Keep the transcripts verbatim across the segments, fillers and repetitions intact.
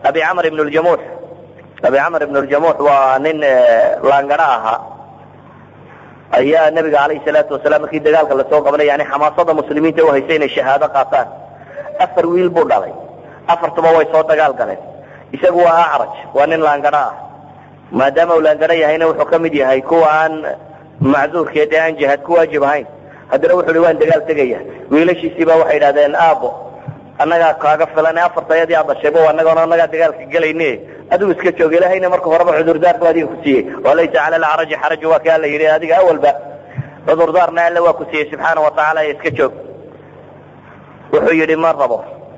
abi camr ibn ljamuux abi camr ibn ljamuux waa nin laangara ahaa ayaa nabiga calayhi salaatu wasalaam markii dagaalka lasoo qabanay yani xamaasada muslimiinta u haysay inay shahaado qaataan afar wiil buu dhalay afartuba way soo dagaal galeen isagu waa acraj waa nin laangara ah maadaama uu laangara yahayna wuxuu ka mid yahay kuwa aan macduurkeed ee aan jihaad ku waajib ahayn haddana wuxuu hi waan dagaal tegaya wiilashiisiiba waxay idhahdeen aabo annagaa kaaga filan afartayadii aad dhashayba annagoona annagaa dagaalka gelayne adigu iska joog ilahayna marka horeba cudurdaar bu adiga ku siiyey walaysa cala alacraji xaraju waa ka alla yidhi adiga awalba cudurdaarna alla waa ku siiyey subxaana watacaala iska joog wuxuu yidhi ma rabo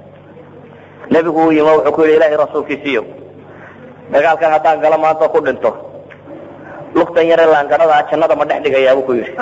nebigu uu yimo wuxuu ku yidhi ilahay rasuulkiisiiyo dagaalkan haddaan galo maanta ku dhinto lugtan yare laangarada jannada ma dhex dhigayaa buu ku yidhi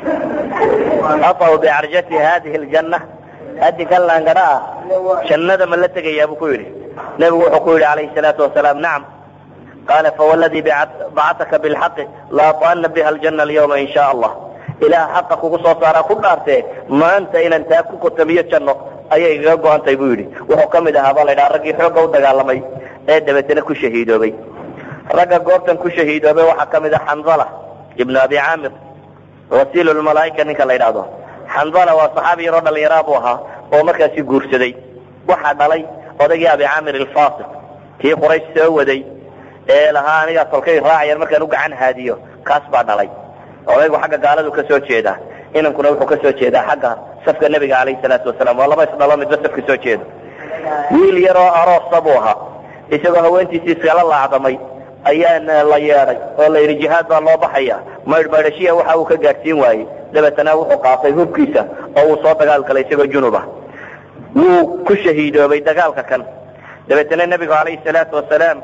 afaw bicarjati hadihi ljanna hadinkan laangara ah jannada ma la tegayaa buu ku yidhi nebigu wuxuu ku yidhi calayhi salaatu wasalaam nacam qaala fawalladii bacataka bilxaqi laata'ana biha aljanna alyawma in sha allah ilaah xaqa kugu soo saaraa ku dhaartee maanta inaan taa ku kotamiyo janno ayay igaga go-antay buu yidhi wuxuu ka mid ahaa baa la ydhaha raggii xoogga u dagaalamay ee dabeetana ku shahiidoobay ragga goobtan ku shahiidoobay waxaa ka mid ah xandala ibnu abi caamir wasiil lmalaaika ninka la ydhaahdo xandala waa saxaabi yaroo dhallinyaraa buu ahaa oo markaasi guursaday waxaa dhalay odaygii abi caamir alfasiq kii quraysh soo waday ee lahaa anigaa tolkay raacayaan markaan u gacan haadiyo kaas baa dhalay odaygu xagga gaaladu ka soo jeedaa inankuna wuxuu ka soo jeedaa xagga safka nebiga calayhi salaatu wasalaam waa laba isdhalo midba safka soo jeedo wiil yaroo aroosa buu ahaa isagoo haweentiisii iskala laacdamay ayaana la yeedhay oo la yidhi jihaad baa loo baxaya maydhmaydhashiya waxa uu ka gaadhsiin waayey dabeetana wuxuu qaatay hubkiisa oo uu soo dagaal galay isagoo junub ah wuu ku shahiidoobay dagaalka kan dabeetana nebigu calayhi salaatu wasalaam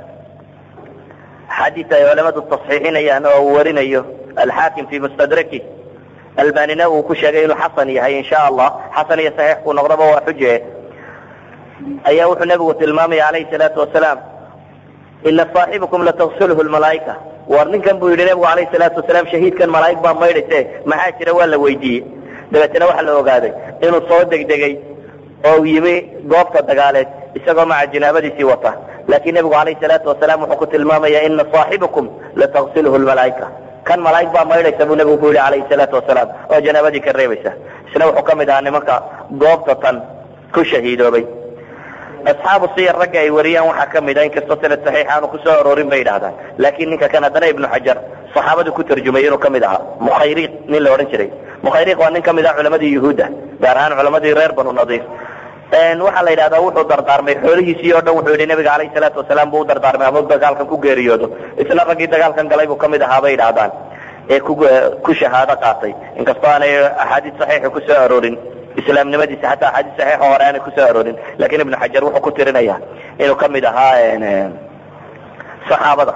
xadiis ay culamadu tasxiixinayaan oo uu warinayo alxaakim fii mustadraki albanina uu ku sheegay inuu xasan yahay insha allah xasan iyo saxiix kuu noqdaba waa xuje ayaa wuxuu nebigu tilmaamaya calayhi salaatu wasalaam ina saaxibakum latagsilhu lmalaaika war ninkan buu yidhi nebigu calayhi salaatu wasalaam shahiidkan malaa'ig baa maydhayse maxaa jira waa la weydiiyey dabeetana waxaa la ogaaday inuu soo degdegay oo yimi goobta dagaaleed isagoo maca jinaabadiisii wata laakiin nebigu calayhi salaatu wasalaam wuxuu ku tilmaamaya ina saaxibakum latagsilhu lmalaaika kan malaa'ig baa maydhaysa buu nebigu ku yidhi calayhi salaatu wasalaam oo janaabadii ka reebaysa isna wuxuu ka mid ahaa nimanka goobta tan ku shahiidoobay asxaabu siyar ragga ay wariyaan waxaa ka mid ah inkastoo sanad saxiix aanu kusoo aroorin bay yidhahdaan laakiin ninka kan haddana ibnu xajar saxaabadu ku tarjumay inuu ka mid ahaa mukhayriq nin la odhan jiray mukhayriq waa nin ka mid ah culamadii yuhuudda gaar ahaan culamadii reer banu nadiir waxaa la yidhahdaa wuxuu dardaarmay xoolihiisii oo dhan wuxuu yidhi nabiga calayhi salaatu wasalaam buu u dardaarmay ama dagaalkan ku geeriyoodo isla raggii dagaalkan galay buu ka mid ahaa bay yidhahdaan ee ku ku shahaado qaatay inkastoo aanay axaadiis saxiixa kusoo aroorin islaamnimadiisa xataa axaadiis saxiixa hore aanay kusoo aroorin laakiin ibnu xajar wuxuu ku tirinaya inuu ka mid ahaa saxaabada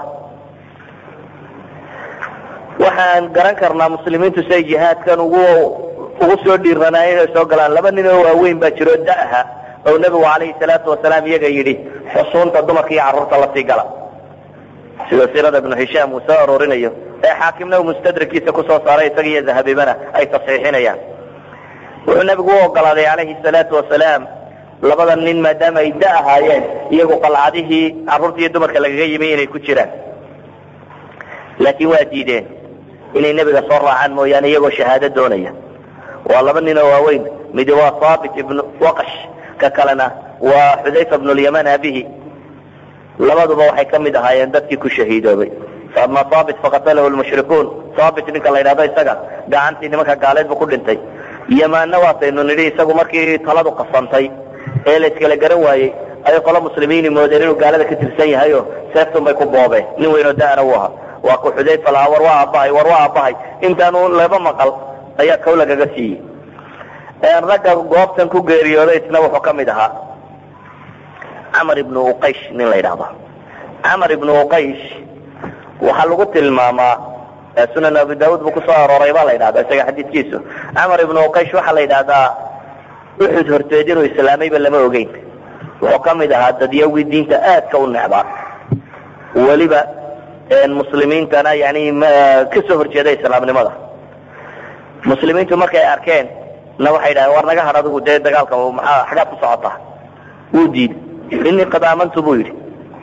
waxaan garan karnaa muslimiintu siay jihaadkan ugu ugu soo dhiiranaa inay soo galaan laba nin oo waaweyn baa jiro da'ha oo nebigu calayhi salaatu wasalaam iyaga yidhi xusuunta dumarka iyo carruurta lasii gala sida siirada ibnu hishaam uu soo aroorinayo ee xaakimna uu mustadrakiisa kusoo saaray isaga iyo dahabibana ay tasxiixinayaan wuxuu nebigu u ogolaaday calayhi salaatu wasalaam labada nin maadaama ay da ahaayeen iyagu qalcadihii carruurta iyo dumarka lagaga yimi inay ku jiraan laakiin waa diideen inay nebiga soo raacaan mooyaane iyagoo shahaado doonaya waa laba nin oo waaweyn midi waa haabit ibnu waqash ka kalena waa xudayfa bnu lyaman abihi labaduba waxay ka mid ahaayeen dadkii ku shahiidoobay faama haabit faqatalahu lmushrikuun haabit ninka la yidhahdo isaga gacantii nimanka gaaleed buu ku dhintay yamaanna waataynu nidhi isagu markii taladu qasantay ee la iskala garan waayey ayay qolo muslimiini moodeen inuu gaalada ka tirsan yahay oo seeftun bay ku boobeen nin weynoo da'ana u ahaa waa ku xudayfa lahaa war waa aabbahay war waa aabbahay intaanu laba maqal ayaa kow lagaga siiyey ragga goobtan ku geeriyooday isna wuxuu ka mid ahaa camar ibnu uqaysh nin la yidhaahdo camar ibnu uqaysh waxaa lagu tilmaamaa sunan abu daud buu kusoo arooray baa la yidhahdaa isaga xadiidkiisu camar ibnu uqaysh waxaa la yidhahdaa uxud horteed inuu islaamayba lama ogeyn wuxuu ka mid ahaa dadyawgii diinta aadka u necbaa weliba muslimiintana yani kasoo horjeeda islaamnimada muslimiintu markay arkeen na waxay yidhahdeen war naga hadh adigu dee dagaalka maxaa xagaad ku socotaa wuu diiday inii qad aamantu buu yidhi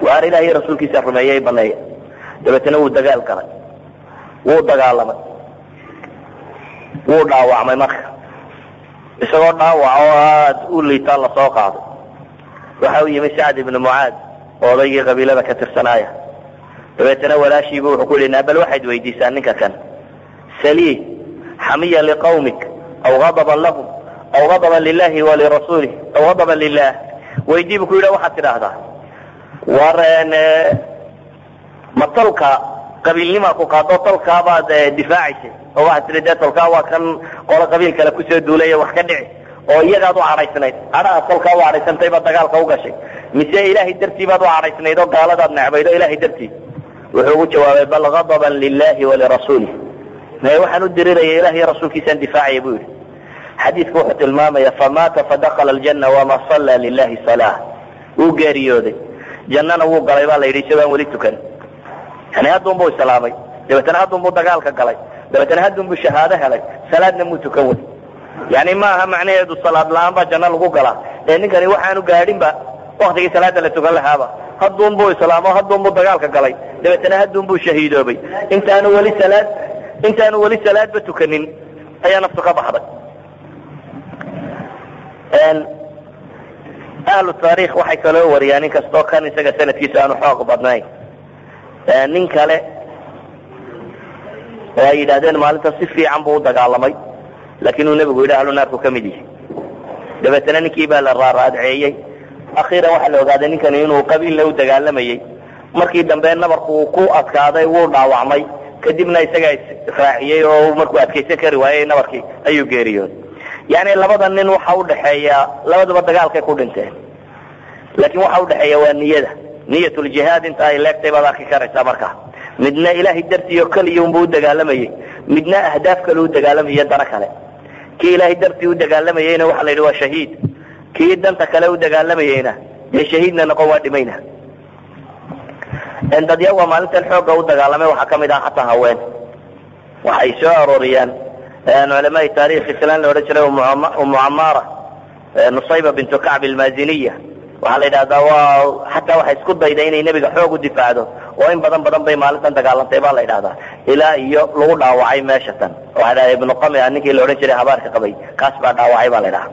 waar ilaahay rasuulkiisa rumeeyay baneeya dabeetana wuu dagaal galay wuu dagaalamay wuu dhaawacmay marka isagoo dhaawac oo aad u liitaa la soo qaaday waxa uu yimi Sacd ibn Mucaad odaygii qabiilada ka tirsanaaya dabeetana walaashiibu wuxuu ku yidhi bal waxaad weydiisaa ninka kan salii xamiya liqawmik aw ghadaban lahum aw ghadaban lillahi wa lirasuulih aw ghadaban lillah weydiibu ku yidhi waxaad tidhaahdaa wareen ma tolka qabiilnima ku qaado tolkaabaad difaacaysay oo waxaad tidhi dee tolkaa waa kan qolo qabiil kale kusoo duulaya wax ka dhici oo iyagaad u cadhaysnayd cadhaha tolkaa u cadhaysantay baad dagaalka u gashay mise ilaahay dartii baad u cadhaysnayd oo gaaladaad necbayd oo ilaahay dartii wuxuu ugu jawaabay bal ghadaban lillahi walirasuulih may waxaan u diriraya ilahiy rasuulkiisaan difaacaya buu yidhi xadiidku wuxuu tilmaamaya famaata fadakala aljanna wama salla lilahi salaa wuu geeriyooday jannana wuu galay baa la yidhi isagoaan weli tukan yani hadduunbuu islaamay dabeetana hadduunbuu dagaalka galay dabeetana hadduunbuu shahaado helay salaadna muu tukan wey yani maaha macnaheedu salaad la-aan baa janno lagu galaa ee ninkani waxaanu gaadhinba waktigii salaada la tukan lahaaba hadduunbuu islaamo hadduunbuu dagaalka galay dabeetana hadduunbuu shahiidoobay intaanu weli salaad intaanu weli salaadba tukanin ayaa naftu ka baxday ahlu taariikh waxay kaloo wariyaan in kastoo kan isaga sanadkiisa aanu xoog badnayn nin kale oo ay yidhaahdeen maalinta si fiican buu u dagaalamay laakiin uu nebigu yidhi ahlu naarku ka mid yahay dabeetana ninkii baa la raaraadceeyey akhiiran waxaa la ogaaday ninkani inuu qabiilla u dagaalamayey markii dambe nabarku uu ku adkaaday wuu dhaawacmay kadibna isagaa israaciyey oo markuu adkaysan kari waayey nabarkii ayuu geeriyooday yani labada nin waxa udhaxeeya labadaba dagaalkay ku dhinteen laakiin waxa udhaxeeya waa niyada niyatuljihaad inta ay leegtay baad arki karaysaa markaa midna ilaahay dartii oo keliya unbuu u dagaalamayey midna ahdaaf kale u dagaalamaya dana kale kii ilaahay dartii u dagaalamayeyna waxa la yidhi waa shahiid kii danta kale u dagaalamayeyna dee shahiidna noqon waa dhimayna dadyaga maalintan xooga u dagaalamay waxaa kamid ah xataa haween waxay soo arooriyaan culamaai taarikh islaan la odhan jiray umu camaara nusayba bintu kacb almaaziniya waxaa la yidhahdaa waa xataa waxay isku dayday inay nebiga xoog u difaacdo oo in badan badan bay maalintan dagaalantay baa la yidhahdaa ilaa iyo lagu dhaawacay meesha tan waxaa dhaha ibnu qamia ninkii la odhan jiray habaarka qabay kaas baa dhaawacay baa la ydhaha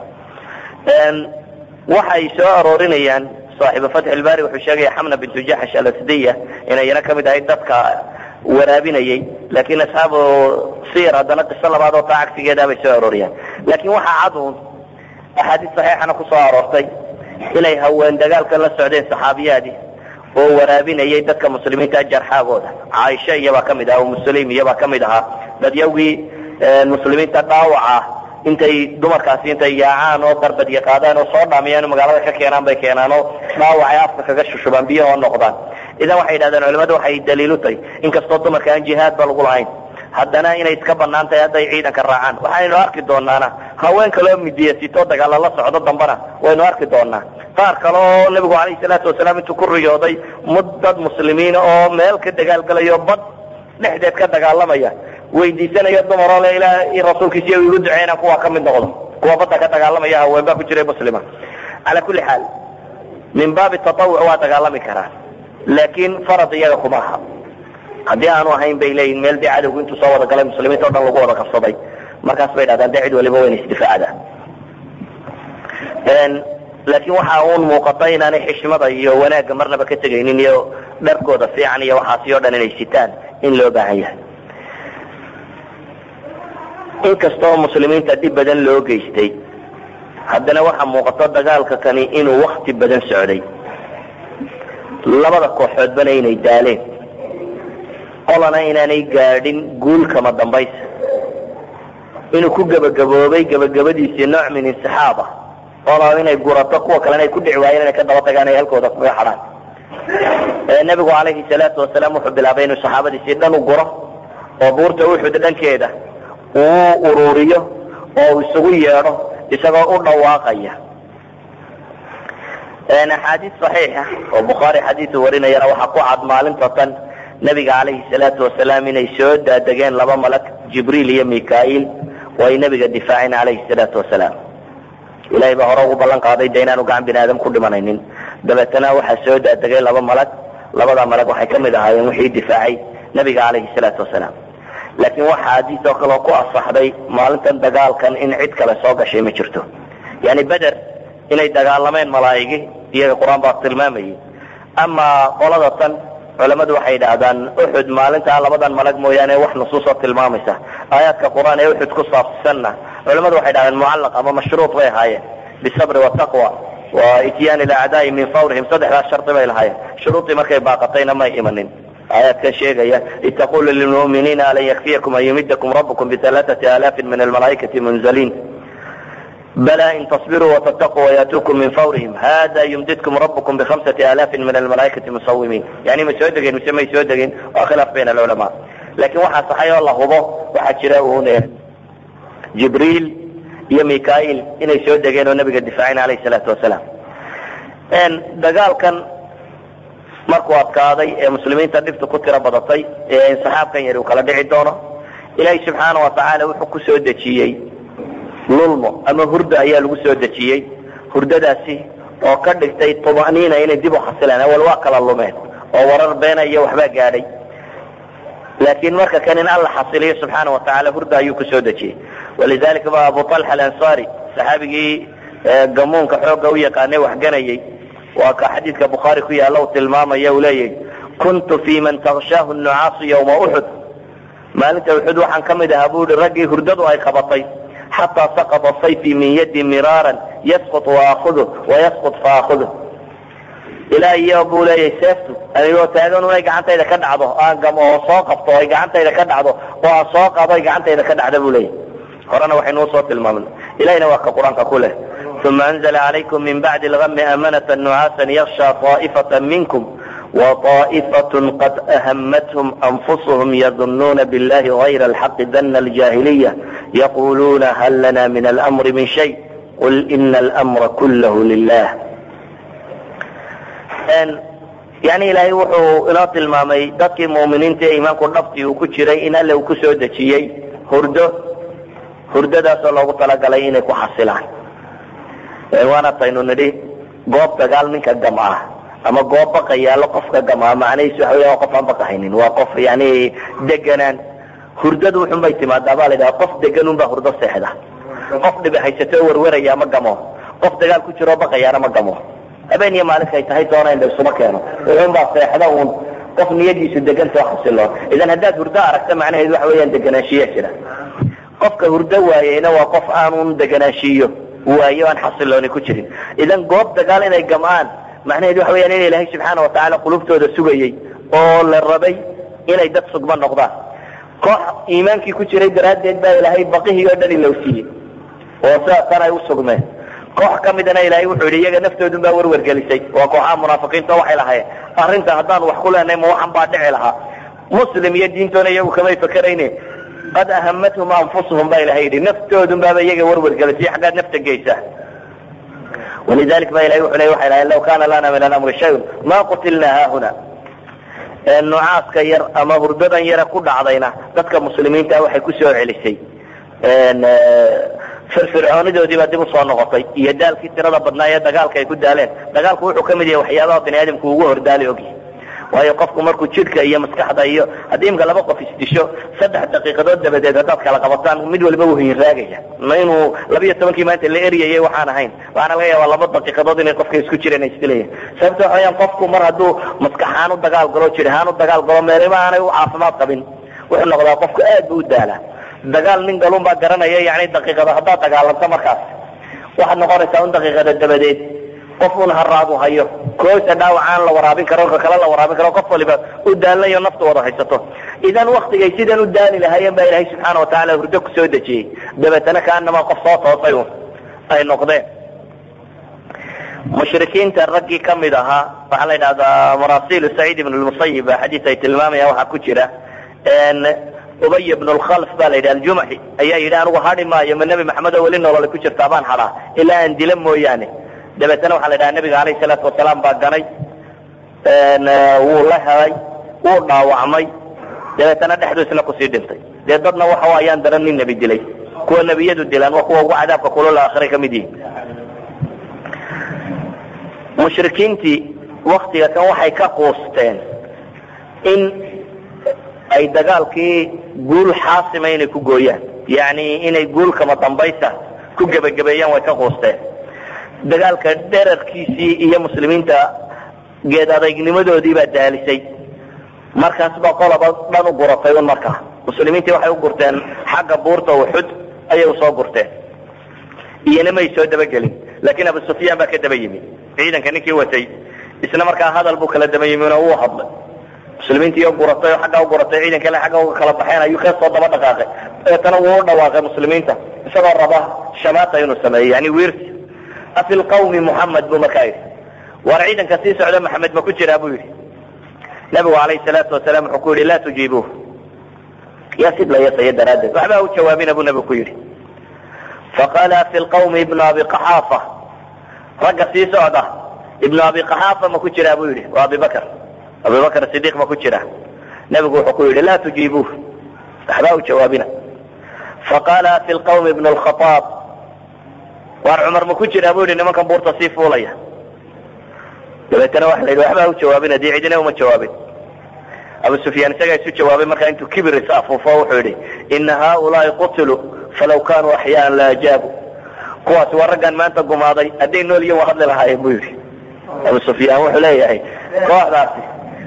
waxay soo aroorinayaan saaxibu fatx ilbari wuxuu sheegaya xamna bintu jaxsh alasdiya inay yana kamid ahayd dadka waraabinayey laakiin asxaabu sir haddana qiso labaad oo taa cagsigeedaa bay soo arooriyaan laakiin waxaa cadun axaadiis saxiixana kusoo aroortay inay haween dagaalka la socdeen saxaabiyaadii oo waraabinayay dadka muslimiinta jarxaagooda caaisha iyabaa kamid aha umusalim iyabaa kamid ahaa dadyawgii muslimiinta dhaawaca intay dumarkaasi intay yaacaan oo darbadya qaadaan oo soo dhaamiyaan oo magaalada ka keenaan bay keenaan oo dhaawacay afka kaga shushubaan biyaha oo noqdaan idan waxay yidhahdeen culimadu waxay daliil u tahay inkastoo dumarka aan jihaadba lagu lahayn haddana inay iska banaan tahay hadday ciidanka raacaan waxaynu arki doonaana haween kaloo midiyasitoo dagaala la socdo dambana waynu arki doonaa qaar kale oo nebigu calayhi salaatu wasalaam intuu ku riyooday dad muslimiina oo meel ka dagaalgalayo bad dhexdeed ka dagaalamaya weydiisanayo dumaroo le ilaahay rasuulkiisiy igu duceynaan kuwa ka mid noqdo kuwa badda ka dagaalamaya haween baa ku jiray muslima calaa kulli xaal min baabi tatawuc waa dagaalami karaan laakiin farad iyaga kuma aha haddii aanu ahayn bay leeyihin meel dee cadowgu intuu soo wada galay muslimiinta o dhan lagu wada qabsaday markaas bay dhahdaan dee cid waliba wayna isdifaacdaa laakiin waxaa uun muuqata inaanay xishmada iyo wanaagga marnaba ka tegaynin iyo dharkooda fiican iyo waxaasi o dhan inay sitaan in loo baahan yahay inkastoo muslimiinta dhib badan loo geystay haddana waxaa muuqato dagaalka kani inuu wakti badan socday labada kooxoodbana inay daaleen qolana inaanay gaadhin guul kama dambaysa inuu ku gebagaboobay gebagabadiisii nooc min insixaab ah oo inay gurato kuwa kalena ay ku dhici waayeen inay ka daba tagaan ay halkooda kaga xadhaan nebigu calayhi salaatu wasalaam wuxuu bilaabay inuu saxaabadiisii dhan u guro oo buurta uxud dhankeeda uu ururiyo oo uu isugu yeedho isagoo u dhawaaqaya axaadiis saxiixa oo bukhaari xadiisu warinayana waxaa ku cad maalinta tan nebiga calayhi salaatu wasalaam inay soo daadegeen laba malag jibriil iyo mikail oo ay nebiga difaaceen calayhi salaatu wasalaam ilahay baa hore ugu ballan qaaday de inaanu gacan bini aadam ku dhimanaynin dabeetana waxaa soo daadegay laba malag labada malag waxay ka mid ahaayeen wixii difaacay nabiga calayhi salaatu wasalaam laakiin waxaa xadiis oo kale ku asaxday maalintan dagaalkan in cid kale soo gashay ma jirto yani beder inay dagaalameen malaa'igi iyaga qur-aan baa tilmaamayay ama qolada tan culamadu waxay yidhaahdaan uxud maalintaa labadan malag mooyaane wax nusuusoo tilmaamaysa aayaadka qur-aan ee uxud ku saabsanna culamadu waxay dhahdeen mucallaq ama mashruuط bay ahaayeen bisabri wataqwa wa ityaani alacdaai min fawrihim saddexdaas shardi bay lahaayeen shuruudii markay baaqatayna may imanin aayaadkan sheegaya id taqulu lilmu'miniina alan yakfiyakum an yumidakum rabbukum bialaaثati aalaafin min almalaa'ikati munzaliin bala in tasbiruu watataquu wayatuukum min fawrihim hada yumdidkum rabbukum bihamsati aalaafin min almalaa'ikati musawimiin yani ma soo degeen mise may soo degeen waa khilaaf bayna alculamaa laakiin waxaa saxay oo la hubo waxaa jira uun jibriil iyo mikail inay soo degeen oo nabiga difaacin alayhi salaatu wasalaam dagaalkan markuu adkaaday ee muslimiinta dhibta ku tiro badatay ee saxaabkan yari uu kala dhici doono ilaahay subxaana watacaala wuxuu ku soo dejiyey lulmo ama hurda ayaa lagu soo dejiyey hurdadaasi oo ka dhigtay tuma'niina inay dib u xasilaan awal waa kala lumeen oo warar beena iyo waxbaa gaadhay laakiin marka kan in alla xasiliyo subxaana watacaala hurda ayuu ku soo dejiyey walidalika ba abu talxa alansari saxaabigii gamuunka xoogga u yaqaanay waxganayey waa ka xadiidka bukhaari ku yaalla uu tilmaamaya uu leeyahy kuntu fi man takshaahu nucaasu yawma uxud maalinta uxud waxaan ka mid ahaa buu ihi raggii hurdadu ay qabatay xataa saqطa sayfi min yadi miraaran yasqط waakudu wayasqط faakudu ilaa iyo buu leeyahay seeftu anigoo taagan inay gacantayda ka dhacdo aan gamo oo soo qabto ay gacantayda ka dhacdo oo aan soo qado ay gacantayda ka dhacda buu leeyahay horena waxaynuu soo tilmaamna ilahina waa ka qur-aanka ku leh uma anzla calaykum min bacdi اlgami amanata nucaasan yaksha طaa'ifata minkum وطائفة قد أهمتهم أنفسهم يظنون بالله غير الحق ظن الجاهلية يقولون هل لنا من الأمر من شيء قل إن الأمر كله لله يعني إلهي وحو إلا tilmaamay dadkii muؤminiinta ee iimaanku dhabtii uu ku jiray in alle uu ku soo dejiyey hurdo hurdadaasoo loogu talagalay inay ku xasilaan waana taynu nidhi goob dagaal ninka gam ah ama goob baqa yaallo qofka gamaa macnahiisu waxa weya waa qof aan baqahaynin waa qof yani deganaan hurdadu wuxun bay timaadaa baa la yidhaha qof deganun baa hurdo seexda qof dhibi haysato warwaraya ma gamo qof dagaal ku jiroo baqayaana ma gamo habeen iyo maalinkay tahay doona in la isuma keeno wuxun baa seexda uun qof niyadiisu degantao xasiloon idan haddaad hurdo aragta macnaheedu waxa weeyaan deganaanshiya jira qofka hurdo waayeyna waa qof aanun deganaanshiyo waayo aan xasilooni ku jirin idan goob dagaal inay gamaan macnaheedu waxa weyaan in ilaahay subxaana watacaala qulubtooda sugayey oo la rabay inay dad sugma noqdaan koox iimaankii ku jiray daraaddeed baa ilaahay baqihii oo dhan ilowsiiyey oo sidaasana ay u sugmeen koox ka midana ilaahay wuxuu yidhi iyaga naftoodun baa warwargelisay waa kooxaha munaafiqiinta waxay lahaayeen arrinta haddaan wax ku leenahay ma waxan baa dhici lahaa muslim iyo diintoona iyagu kamay fakerayne qad ahamathum anfusuhum baa ilahay yidhi naftoodun baaba iyaga warwargelisay xaggaad nafta geysa ولذلك ba ilahy wuxu ley waxay lahayn law kana lana min alamri shayun ma qutilna haahuna nucaaska yar ama hurdadan yare ku dhacdayna dadka muslimiinta waxay ku soo celisay firfircoonidoodii baa dib usoo noqotay iyo daalkii tirada badnaa ee dagaalka ay ku daaleen dagaalku wuxuu kamid yahay waxyaabaha bini aadamku ugu hordaali ogyahay waayo qofku markuu jidhka iyo maskaxda iyo haddii imka laba qof isdisho saddex daqiiqadood dabadeed haddaad kala qabataan mid waliba wuu hinraagaya ma inuu labiiyo tobankii maanta la eryayay waxaan ahayn waxaana laga yaabaa laba daqiiqadood inay qofka isku jireen ay isdilayaan sababta waxa weyaan qofku mar hadduu maskaxaan u dagaal galo jir ahaan u dagaal galo meelima aanay u caafimaad qabin wuxuu noqdaa qofku aad bu u daalaa dagaal nin galun baa garanaya yani daqiiqada haddaad dagaalanto markaas waxaad noqonaysaa un daqiiqada dabadeed qof un haraadu hayo koosa dhaawacaan la waraabin karo ka kale la waraabin karo qof waliba u daalnayo naftu wada haysato idan waktigay sidan u daali lahaayeen baa ilaahay subxaana watacaala hurdo ku soo dejiyey dabeetana kaanama qof soo toosay un ay noqdeen mushrikiinta raggii kamid ahaa waxaa la yidhahdaa marasilu saciid ibn lmusayib xadiis ay tilmaamayaan waxaa ku jira ubay ibn lkhalf baa la yidhaha aljumaxi ayaa yidhi anigu hadhi maayo ma nebi maxamed oo weli nolole ku jirtaa baan hadhaa ilaa aan dila mooyaane dabeetana waxaa la yidhaha nabiga alayhi salaatu wasalaam baa ganay wuu la helay wuu dhaawacmay dabeetana dhexdu isna kusii dhintay dee dadna waxa ayaan daran nin nebi dilay kuwa nebiyadu dilaan waa kuwa ugu cadaabka kulol aakhiray kamid yihiin mushrikiintii waktiga kan waxay ka quusteen in ay dagaalkii guul xaasima inay ku gooyaan, yani inay guul kama dambaysa ku gebagabeeyaan way ka quusteen. dagaalka dherarkiisii iyo muslimiinta geed adaynimadoodii baa daalisay. markaas baa qolaba dhan u guratay un markaa muslimiintii waxay u gurteen xagga buurta Uxud ayay usoo gurteen, iyana may soo dabagelin. laakiin Abu Sufyaan baa ka daba yimi, ciidanka ninkii watay isla markaa hadal buu kala daba yimi oo uu hadlay. muslimiintii oo guratay oo xagga u guratay ciidan kale xagga uga kala baxeen ayuu ka soo daba dhaqaaqay. eetana wuu u dhawaaqay muslimiinta isagoo raba shamaata inuu sameeyo, yani wiirsi. afi lqawmi Muhammad buu markaa yidhi, war ciidanka sii socda Maxamed ma ku jiraa buu yidhi. nabigu calayhi salaatu wasalaam wuxuu ku yidhi laa tujiibuuh, yaa sidlaya saya daraaddeed waxbaa u jawaabina buu nabigu ku yidhi. faqaala afi lqawmi ibnu abi qaxaafa, ragga sii socda ibnu abi qaxaafa ma ku jiraa buu yidhi, waa abibakr abubakr sidiiq ma ku jira. nabigu wuxuu ku yidhi laa tujiibuuh, waxbaa u jawaabina. faqaala afi lqawmi ibnu lkhaaab, waar cumar ma ku jiraa buu yidhi nimankan buurta sii fuulaya. dabeetana waxa la yidhi waxbaa u jawaabina, dee cidina uma jawaabin. abu sufyaan isagaa isu jawaabay markaa intuu kibir is afuufo wuxuu yidhi ina haaulaai qutiluu falaw kaanuu axyaan la ajaabu, kuwaasi waa raggan maanta gumaaday hadday nool yihiin waa hadli lahaayeen buu yidhi. abu sufyaan wuxuu leeyahay kooxdaasi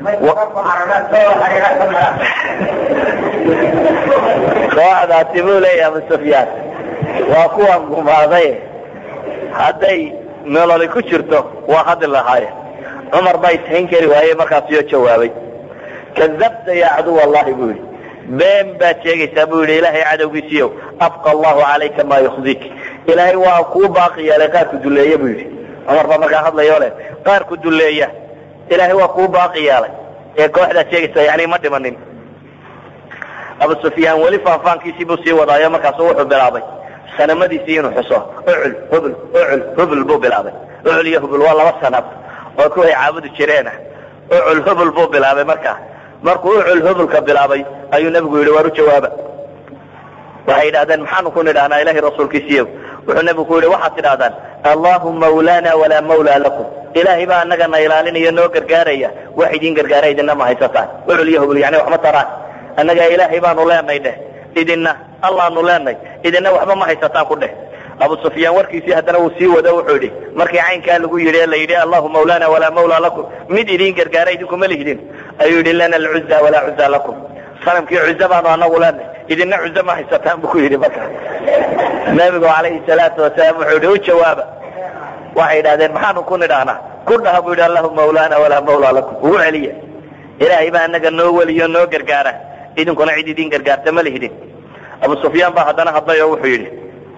kooxdaasi buu leeyahay abu sufyaan waa kuwan gumaaday, hadday nololi ku jirto waa hadli lahaayeen. cumar baa ishayn kari waayey markaasiyoo jawaabay kadabta ya caduw allahi buu yidhi, been baad sheegaysaa buu yidhi ilaahay cadowgiisiiyow, abqa allahu calayka maa yukhzik, ilaahay waa kuu baaqi yeelay qaar ku duleeya buu yidhi. cumar baa markaa hadlayo leh qaar ku duleeya ilaahay waa kuu baaqi yeelay ee kooxdaad sheegaysaa yani ma dhimanin. abu sufyaan weli faanfaankiisii buu sii wadaayo markaasu wuxuu bilaabay sanamadiisii inuu xuso, ucul hubl ucul hubl buu bilaabay. ucul iyo hubl waa laba sanad oo kuway caabudi jireena. ucul hubl buu bilaabay. markaa markuu ucul hublka bilaabay ayuu nabigu yidhi waar u jawaaba. waxay yidhahdeen maxaanu ku nidhahnaa ilahay rasuulkiisiiyo? wuxuu nabigu ku yidhi waxaad tidhahdaan allahuma mawlana walaa mawlaa lakum, ilaahay baa anagana ilaalinaya noo gargaaraya, wax idin gargaara idina ma haysataan. ucul iyo hubl yani waxma taraan, annaga ilaahay baanu leenay dheh, idina allaanu leenay, idina waxba ma haysataan ku dheh. abu sufyaan warkiisii haddana uu sii wado wuxuu yidhi markii caynkaa lagu yidhi ee la yidhi allahu mawlana walaa mawlaa lakum, mid idin gargaara idinkuma lihdin, ayuu yidhi lana alcuza walaa cuza lakum, sanamkii cuza baanu anagu leenay, idina cuza ma haysataan buu ku yidhi. marka nabigu calayhi salaatu wasalaam wuxuu yidhi u jawaaba. waxay yidhahdeen maxaanu ku nidhahnaa? ku dhaha buu yidhi allahu mawlana walaa mawlaa lakum, ugu celiya ilaahay baa anaga noo weliyo noo gargaara, idinkuna cid idin gargaarta ma lihdin. abu sufyaan baa haddana hadlay oo wuxuu yidhi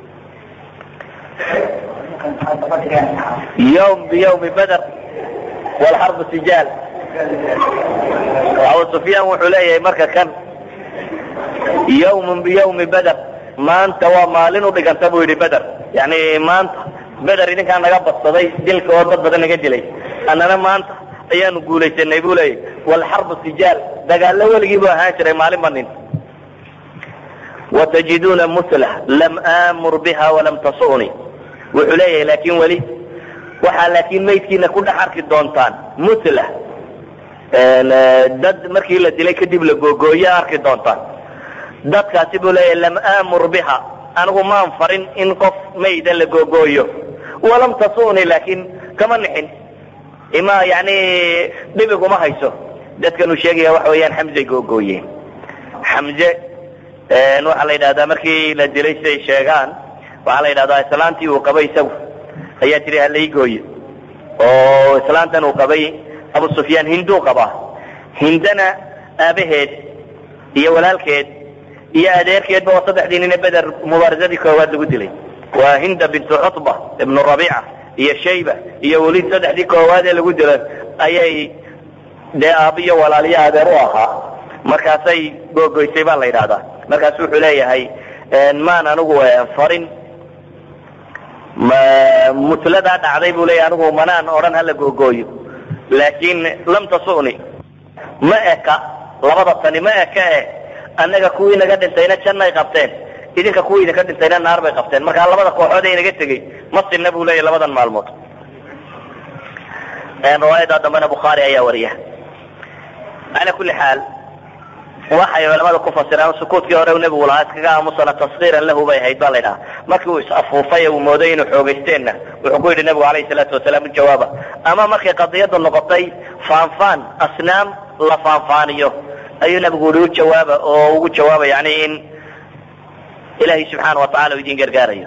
yawm biyawmi badr walxarbu sijaal. abu sufyaan wuxuu leeyahay marka kan yawmun biyawmi badr, maanta waa maalin u dhiganta buu yidhi beder, yani maanta beder idinkaa naga badsaday dilka oo dad badan naga dilay, annana maanta ayaanu guulaysanay buu leeyahy. walxarbu sijaal, dagaallo weligii buu ahaan jiray maalin ba nin. watajiduuna muslah lam aamur biha walam tasuni, wuxuu leeyahay laakiin weli waxaa laakiin maydkiina ku dhex arki doontaan muslah, dad markii la dilay kadib la googooya arki doontaan. dadkaasi buu leeyahay lam aamur biha, anigu maan farin in qof mayda la googooyo, walam tasuni, laakiin kama nixin, ima yani dhibiguma hayso. dadkan uu sheegaya waxa weeyaan xamzay googooyeen. xamze waxaa la yidhahdaa markii la dilay siday sheegaan, waxaa la yidhahdaa islaantii uu qabay isagu ayaa tiri halay gooye, oo islaantan uu qabay abu sufyaan hinduu qabaa. hindana aabaheed iyo walaalkeed iyo adeerkeedba waa saddexdii nine beder mubaarasadii koowaad lagu dilay. waa hinda bintu cutba ibnu rabiica iyo shayba iyo weliid saddexdii koowaad ee lagu dilay ayay dee aabiyo walaaliyo adeer u ahaa, markaasay googoysay baa la yidhahdaa. markaas wuxuu leeyahay maan anigu farin mutladaa dhacday buu leeyahay, anigu manaan odhan hala googooyo, laakiin lam tasuni, ma eka labada tani ma eka eh annaga kuwii naga dhintayna jannay qabteen, idinka kuwii idinka dhintayna naar bay qabteen, markaa labada kooxood ee inaga tegey ma sinna buu leeyahay labadan maalmood. riwaayada dambana bukhaari ayaa wariya. ala kulli xaal waxay culimadu ku fasiraan sukuudkii hore nabigu lahaa iskaga aamusana tasqiiran lahu bay ahayd baa la yidhaha. markii uu is-afuufay uu mooday inuu xoogaysteenna wuxuu ku yidhi nabigu calayhi salaatu wasalaam jawaaba. ama markay qadiyadu noqotay faanfaan asnaam la faanfaaniyo ayuu nabigu yihi u jawaaba oo ugu jawaaba yani in ilaahay subxaana wa tacala uu idin gargaarayo.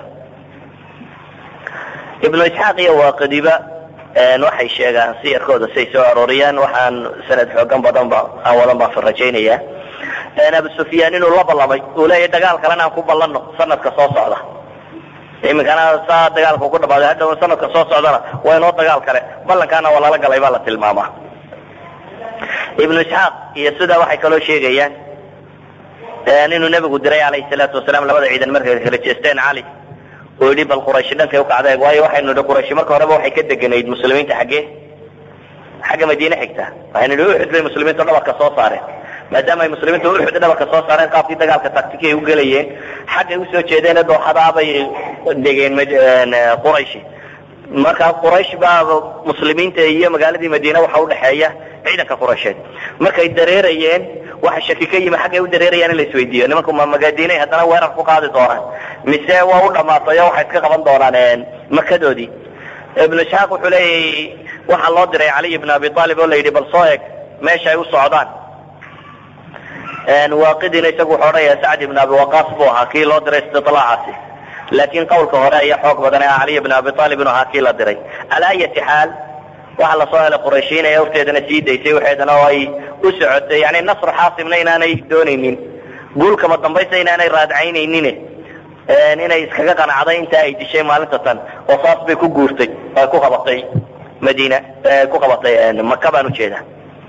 ibnu isxaaq iyo waaqidiba waxay sheegaan siyarkooda say soo arooriyaan. waxaan sanad xoogan badan ba aan wadan baan rajaynaya abu sufyaan inuu la ballamay uu leeyahay dagaal kalena aan ku ballanno sanadka soo socda. iminkana saa dagaalka ku dhamaaday hadhow sanadka soo socdana waa inoo dagaal kale ballankaana waa lala galay baa la tilmaamaa. ibnu isxaaq iyo sidaa waxay kaloo sheegayaan inuu nebigu diray calayhi salaatu wasalaam labada ciidan markay kala jeesteen cali oo yidhi bal quraysh dhankay ukacday. waayo waxaynu nidhi quraysh marka horeba waxay ka deganayd muslimiinta xaggee xagga madiine xigta. waxaynu nidhi uxud bay muslimiintu dhabarka soo saareen. maadaama ay muslimiintu uxud dhabarka soo saareen qaabkii dagaalka taktika ay u gelayeen xaggay usoo jeedeen dooxadaa bay degeen qurayshi. marka quraysh baa muslimiinta iyo magaaladii madiine waxa udhaxeeya ciidanka quraysheed. markay dareerayeen waxa shaki ka yimi xaggay u dareerayaan in la isweydiiyo nimanku ma magadiinay haddana weerar ku qaadi doonaan mise waa u dhamaatay oo waxay iska qaban doonaan makadoodii. ibnu isxaaq wuxuu leeyahay waxaa loo diray caliy ibn abi aalib oo la yidhi bal soo eg meesha ay u socdaan. waaqidina isagu wuxuu odhanaya sacd ibn abi waqaas buu ahaa kii loo diray istidlaacaasi. laakiin qawlka hore ayaa xoog badan ee caliy ibn abi aalib inuu ahaa kii la diray. calaa ayati xaal waxaa lasoo helay qurayshiin ee horteedana sii daysay waxeedana oo ay u socotay yani nasr xaasimna inaanay doonaynin guulkama dambaysa inaanay raadcaynaynin inay iskaga qanacday inta ay dishay maalinta tan oo saas bay ku guurtay ay ku qabatay madiina ku qabatay maka baan ujeeda.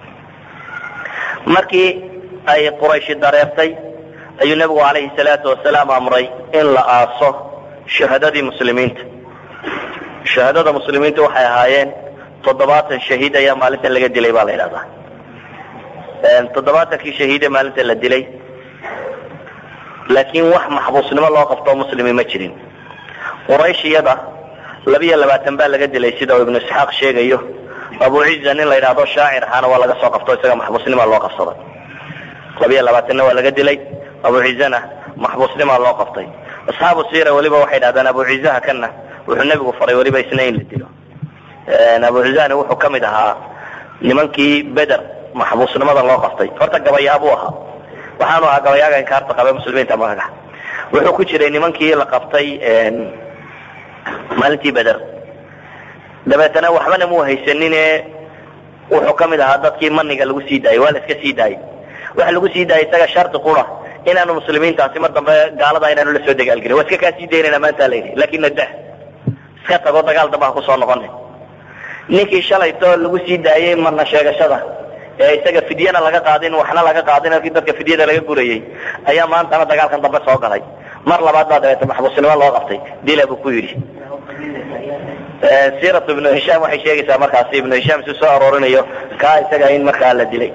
markii ay qurayshi dareertay ayuu nabigu calayhi salaatu wasalaam amray in la aaso shahaadadii muslimiinta. shahaadada muslimiinta waxay ahaayeen toddobaatan shahiid ayaa maalintan laga dilay baa la yidhahdaa. toddobaatankii shahiide maalinta la dilay laakiin wax maxbuusnimo loo qabtoo muslimi ma jirin. quraysh iyada labiyo labaatan baa laga dilay sida uu ibnu isxaaq sheegayo. abu ciza nin la yidhaahdo shaacir ahaana waa laga soo qabto isaga maxbuusnima loo qabsaday. labiyo labaatanna waa laga dilay abu cizana maxbuusnima loo qabtay. asxaabu siira weliba waxay dhahdaan abu cizaha kana wuxuu nebigu faray weliba isna in la dilo. abu cizani wuxuu kamid ahaa nimankii beder maxbuusnimada loo qabtay. horta gabayaa buu ahaa waxaanu ahaa gabayaaga inkaarta qaba muslimiinta magaca. wuxuu ku jiray nimankii la qabtay maalintii beder. dabeetana waxbana muu haysanine wuxuu kamid ahaa dadkii maniga lagu sii daayay. waa la iska sii daayay. waxa lagu sii daayay isaga shardi qura inaanu muslimiintaasi mar dambe gaalada inaanu la soo dagaalgelin. waa iska kaa sii daynayna maanta la yidhi laakin nadah iska tago dagaal dambe ha kusoo noqonay. ninkii shalayto lagu sii daayay marna sheegashada ee isaga fidyana laga qaadin waxna laga qaadin halkii dadka fidyada laga gurayay ayaa maantana dagaalkan dambe soo galay. mar labaad baa dabeeta maxbuusnimo loo qabtay dila buu ku yidhi. siiratu ibnu hishaam waxay sheegaysaa markaasi ibnu hishaam si soo aroorinayo kaa isaga in markaa la dilay.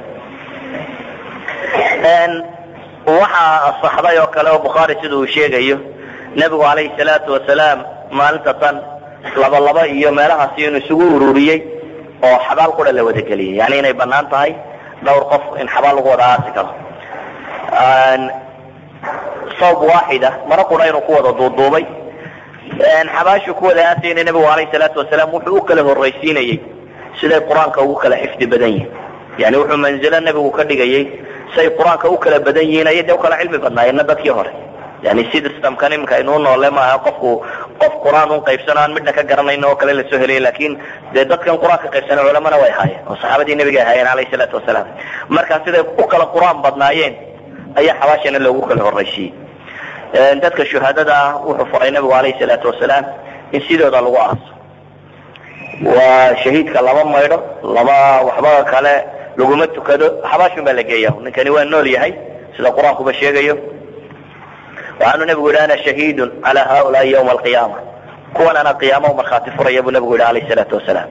waxaa asaxday oo kale oo bukhaari sida uu sheegayo nebigu calayhi salaatu wasalaam maalinta tan laba laba iyo meelahaasi inuu isugu ururiyey oo xabaal qura la wada geliyay. yani inay banaan tahay dhowr qof in xabaal lagu wada aasi karo. sawb waaxida maro qura inuu ku wada duuduubay. xabaashu ku wada aasayna nebigu calayhi salaatu wasalaam wuxuu u kala horraysiinayey siday qur-aanka ugu kala xifdi badan yihin. yani wuxuu manzilo nebigu ka dhigayay say qur-aanka u kala badan yihiin ayay de u kala cilmi badnaayeenna dadkii hore. yani systemkan iminka aynuu noole maaha qofku qof qur-aan un qaybsano aan midna ka garanayno oo kale lasoo heliyay. laakin dee dadkan qur-aanka qaybsana culamana way ahaayeen oo saxaabadii nebiga ahaayeen calayhi salaatu wasalaam. marka siday u kala qur-aan badnaayeen ayaa xabaashana loogu kala horraysiiyey. dadka shuhaadada ah wuxuu faray nebigu calayhi salaatu wasalaam in sidooda lagu aaso. waa shahiidka lama maydho lama waxba kale laguma tukado xabaashun baa la geeya. ninkani waa nool yahay sida qur-aankuba sheegayo. waxaanu nebigu yidhi ana shahiidun calaa haulaai yawma alqiyaama. kuwan ana qiyaama u markhaati furaya buu nebigu yidhi calayhi salaatu wasalaam.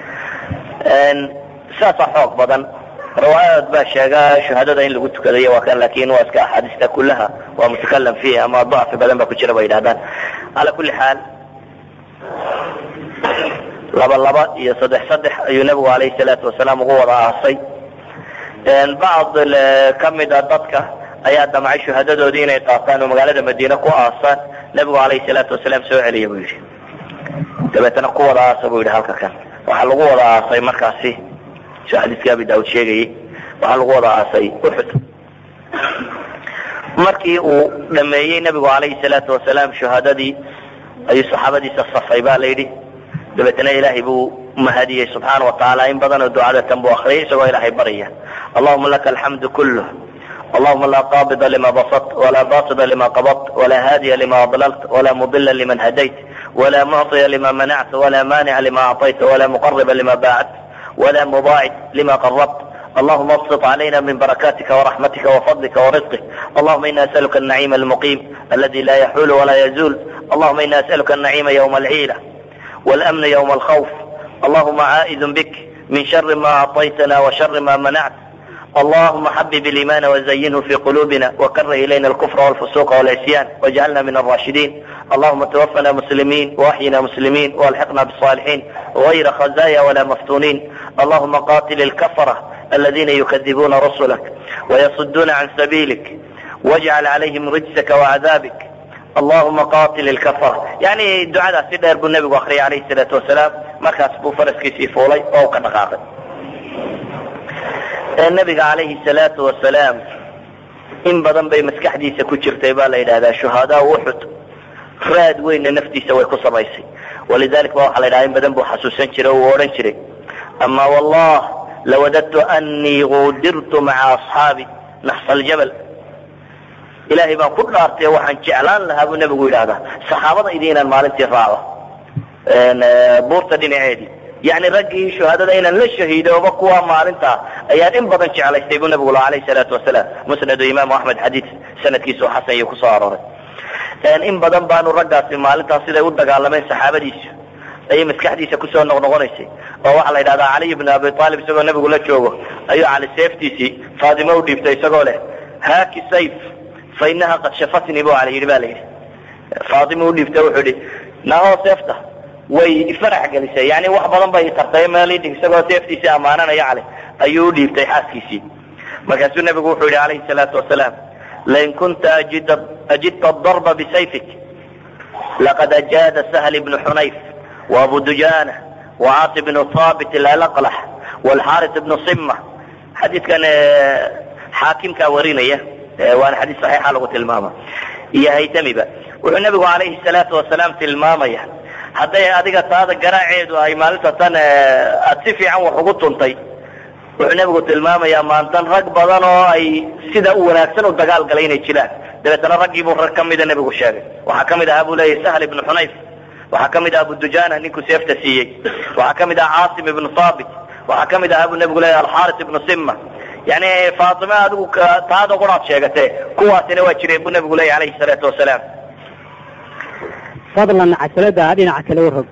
saasaa xoog badan. riwaayaad baa sheega shuhadada in lagu tukadayo waa kan laakin waa iska axaadiista kullaha waa mutakalam fiih ama dacfi badan baa ku jira bay yidhahdaan. ala kulli xaal laba laba iyo saddex saddex ayuu nabigu alayhi salaatu wasalaam ugu wada aasay. bacd kamida dadka ayaa damcay shuhadadoodii inay qaataan oo magaalada madiine ku aasaan. nabigu alayhi salaatu wasalaam soo celiya buu yidhi, dabeetana ku wada aasa buu yidhi halka kan. waxaa lagu wada aasay markaasi soo xadiiska abi daawud sheegayay, waxaa lagu wada aasay uxud. markii uu dhameeyey nabigu alayhi salaatu wasalaam shuhadadii ayuu saxaabadiisa safay baa la yidhi. dabeetana ilaahay buu mahadiyey subxaana watacaala. in badanoo ducadatan buu akriyay isagoo ilaahay barya, allahuma laka alxamdu kulluh, allahuma laa qaabida lima basadt walaa baatida lima qabadt walaa haadiya lima adlalt walaa mudila liman hadayt walaa mucطiya lima manacta walaa maanica lima acطayta walaa muqariba lima baacdt walaa mubaacid lima qarabt. اللهم ابسط علينا من بركاتك ورحمتك وفضلك ورزقك. اللهم إنا أسألك النعيم المقيم الذي لا يحول ولا يزول. اللهم إنا أسألك النعيم يوم العيلة والأمن يوم الخوف. اللهم عائذ بك من شر ما أعطيتنا وشر ما منعت. اللهم حبب الإيمان وزينه في قلوبنا وكره إلينا الكفر والفسوق والعصيان واجعلنا من الراشدين. اللهم توفنا مسلمين وأحينا مسلمين والحقنا بالصالحين غير خزايا ولا مفتونين. اللهم قاتل الكفرة الذين يكذبون رسلك ويصدون عن سبيلك واجعل عليهم رجسك وعذابك. اللهم قاتل الكفرة. يعني الدعاء سيدنا ابو النبي واخري عليه الصلاة والسلام markaas buu faraskiisii fuulay oo ka dhaqaaqay. nabiga calayhi salaatu wasalaam in badan bay maskaxdiisa ku jirtay baa la yidhahdaa shuhadaa uxud. raad weyna naftiisa way ku samaysay, walidalik ba waxaa la yidhahdaa in badan buu xasuusan jiray oo uu odhan jiray, ama wallah lawadadtu annii guudirtu maca asxaabi naxsa aljabal. ilaahay baan ku dhaartay waxaan jeclaan lahaa buu nabigu yidhaahdaa saxaabada idin inaan maalintii raaco buurta dhinaceedii. yani raggii shuhadada inaan la shahiidooba kuwa maalintaa ayaan in badan jeclaystay buu nabigu la alayhi salaatu wasalaam. musnadu imaamu axmed xadiid sanadkiisa oo xasan iyo kusoo arooray. in badan baanu raggaasi maalintaas siday u dagaalameen saxaabadiisu ayay maskaxdiisa kusoo noqnoqonaysay. oo waxaa la yidhahdaa caliy bn abi aalib isagoo nabigu la joogo ayuu cali seeftiisii faatimo u dhiibtay isagoo leh haaki sayf fa inaha qad shafatnii bu cali yidhi ba la yidhi. faatimo u dhiibtay wuxuu yihi naahoo seefta way ifarax gelisay, yani wax badan bay tartay meel idhig. isagoo seeftiisii ammaananaya cali ayuu u dhiibtay xaaskiisii. markaasuu nabigu wuxuu yihi calayhi salaatu wasalaam, lain kunta ajidta adarba bisayfik laqad ajaada sahl ibnu xunayf وابو دجانة وعاص بن ثابت الألقلح والحارث بن صمة. حديث كان حاكم كورينية وانا حديث صحيح على الماما يا هيتمي بقى. والنبي عليه الصلاة والسلام في الماما حتى هذيك هذا قراعد وهي مالتها تن أتصفي عن وحقوقهم طي. والنبي في الماما يا ما أنت رق بدنه أي سيدا وناسن ودقال قلينا الجلاد. ده ترى رقي بكرة إذا النبي الشافعي وحكم إذا أبو لي سهل بن حنيف waxaa ka mid ah abu dujana ninkuu seefta siiyey. waxaa ka mid ah caasim ibnu thaabit. waxaa ka mid ah abu nabigu leeyahay alxaaris ibnu sima. yani faatima adigu taada quraad sheegatee kuwaasina waa jireen buu nabigu leeyahay alayhi salaatu wasalaam. fadlan cajalada dhinaca kale u rog.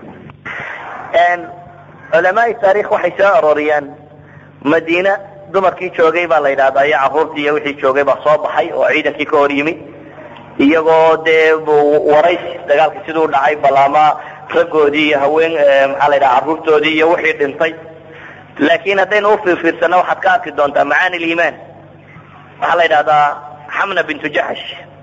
culamaai taariikh waxay soo arooriyaan madiina dumarkii joogay baa la yidhahdaa iyo caruurtii iyo wixii joogay baa soo baxay oo ciidankii ka hor yimi iyagoo dee waraysi dagaalka siduu dhacay balaama raggoodii iyo haween maxaa la yidhaha carruurtoodii iyo wixii dhintay. laakiin haddaynu ufiirfiirsano waxaad ka arki doontaa macaani liimaan. waxaa la yidhahdaa xamna bintu jaxsh.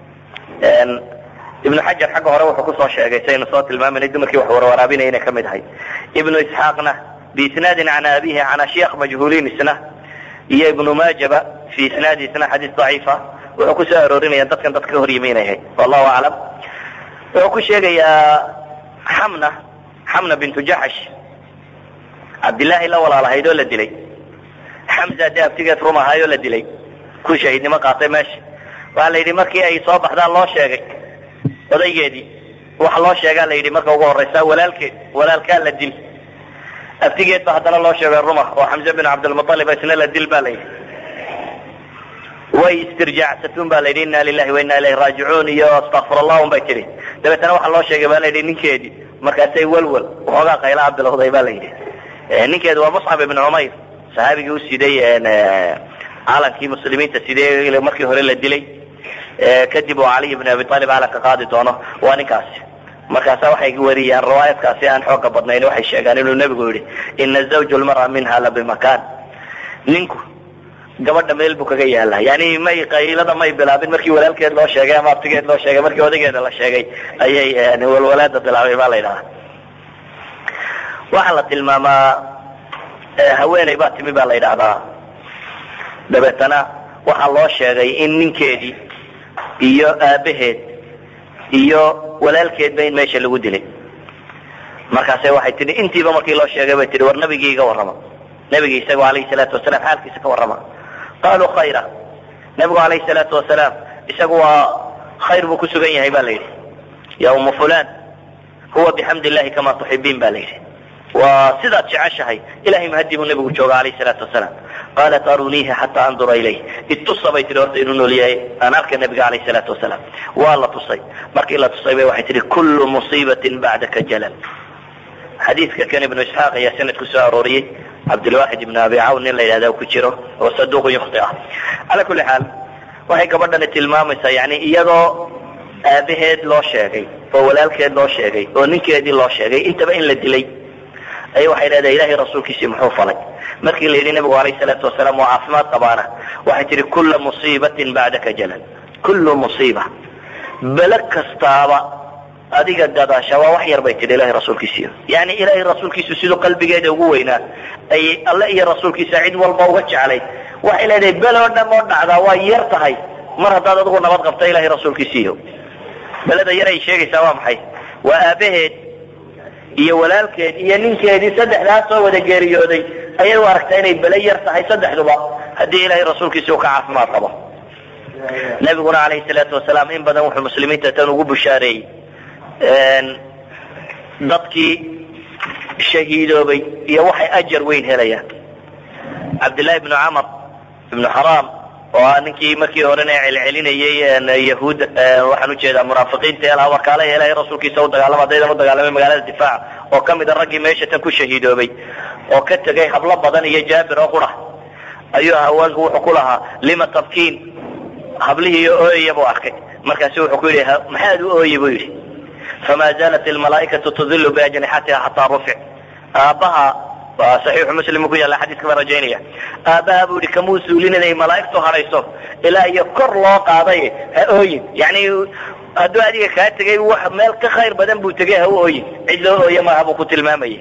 ibnu xajar xagga hore wuxuu kusoo sheegay saynu soo tilmaaminay dumarkii wax warwaraabinaya inay ka mid ahay. ibnu isxaaqna biisnaadin can abihi can ashyaakh majhuuliin isna iyo ibnu maajaba fi isnaadi isna xadiis daciifa wuxuu ku soo aroorinaya dadkan dadka ka hor yimi inay ahayd wallahu aclam. wuxuu ku sheegayaa xamna xamna bintu jaxsh cabdillaahi la walaalahayd oo la dilay. xamza dee abtigeed rum ahaayoo la dilay ku shahiidnimo qaatay meesha. waxaa la yidhi markii ay soo baxdaan loo sheegay odaygeedii waxa loo sheegaa la yidhi marka ugu horraysa walaalkeed walaalkaa la dil. abtigeed ba haddana loo sheegay ruma oo xamze bin cabdilmualib isna la dil ba la yidhi. way istirjaacsatun ba la yidhi inna lilahi wa inna ilayhi raajicuun iyo astakfir allah un bay tiri. dabeetana waxaa loo sheegay ba la yidhi ninkeedii markaasay walwal waxoogaa qayla cabdilhuday ba la yidhi. ninkeedu waa muscab ibn cumayr sahaabigii u siday calankii muslimiinta sidee markii hore la dilay kadib oo caliy ibn abi aalib calanka qaadi doono waa ninkaasi. markaasa waxay wariyaan riwaayadkaasi aan xooga badnayn waxay sheegaan inuu nabigu yidhi ina zawju lmar'a minha la bimakaan, ninku gabadha meel buu kaga yaala. yani may qaylada may bilaabin markii walaalkeed loo sheegay ama abtigeed loo sheegay, markii odageeda la sheegay ayay walwalaada bilaabay baa la yidhahaa. waxaa la tilmaamaa haweeney baa timi baa la yidhaahdaa, dabeetana waxaa loo sheegay in ninkeedii iyo aabaheed iyo walaalkeedba in meesha lagu dilay. markaase waxay tihi intiiba markii loo sheegay bay tihi war nabigii iga warrama, nabigii isagoo alayhi salaatu wasalaam xaalkiisa ka warrama. qaaluu khayra, nabigu alayhi salaatu wasalaam isagu waa khayr buu ku sugan yahay ba la yidhi. ya umu fulan huwa bixamdi illahi kama tuxibiin ba la yidhi, waa sidaad jeceshahay ilahay mahadii buu nabigu jooga alayhi salaatu wasalaam. qaalat aruniihi xataa andura ilayh, itusa bay tihi horta inuu nool yahay aan arka nabiga alayhi salaatu wasalaam. waa la tusay, markii la tusay bay waxay tihi kullu musiibatin bacdaka jalal. xadiidka kan ibnu isxaaq ayaa sanad ku soo arooriyey, cabdilwaxid ibn abi cawn nin la yidhahda ku jiro oo saduuqun yukhti ah. cala kulli xaal waxay gabadhani tilmaamaysaa yani iyadoo aabaheed loo sheegay oo walaalkeed loo sheegay oo ninkeedii loo sheegay intaba in la dilay, ay waxay leedahay ilahay rasuulkiisii muxuu falay. markii la yidhi nabigu alayhi salaatu wasalaam waa caafimaad qabaana, waxay tihi kulla musiibatin bacdaka jalal, kullu musiiba, bele kastaaba adiga gadaasha waa wax yar bay tihi ilahay rasuulkiisiiyo. yani ilahay rasuulkiisu siduu qalbigeeda ugu weynaa ay alle iyo rasuulkiisa cid walba uga jeclayd, waxay leedahay bele oo dham oo dhacdaa waa yar tahay mar haddaad adigu nabad qabta ilahay rasuulkiisiiyo. beleda yar ay sheegaysaa waa maxay? waa aabaheed iyo walaalkeed iyo ninkeedii saddexdaas soo wada geeriyooday ayay u aragtaa inay bele yar tahay saddexduba haddii ilahay rasuulkiisa uu ka caafimaad qabo. nabiguna alayhi salaatu wasalaam in badan wuxuu muslimiinta tan ugu bushaareeyey dadkii shahiidoobay iyo waxay ajar weyn helayaan. cabdillahi ibnu camar ibnu xaraam oo ah ninkii markii horena celcelinayay yahuud, waxaan ujeedaa munaafiqiinta elha warkaalaha ilahay rasuulkiisa u dagaalama haddaydan u dagaalamay magaalada difaaca, oo kamida raggii meesha tan ku shahiidoobay oo ka tegay hablo badan iyo jaabir oo qura, ayuu haweenku wuxuu ku lahaa lima tabkiin, hablihii ooyaya buu arkay. markaasu wuxuu ku yidhi maxaad u ooyi buu yidhi. fama zaalat almalaaikatu tudilu biajnixatiha xataa rufic. aabbaha waa saxiixu muslim ku yaalla xadiiska baan rajaynaya. aabbaha buu yidhi kamuu suulin inay malaa'igtu hadhayso ilaa iyo kor loo qaaday ha ooyin. yani hadduu adiga kaa tegay wax meel ka khayr badan buu tegay ha u ooyin, cid loo ooye maaha buu ku tilmaamayay.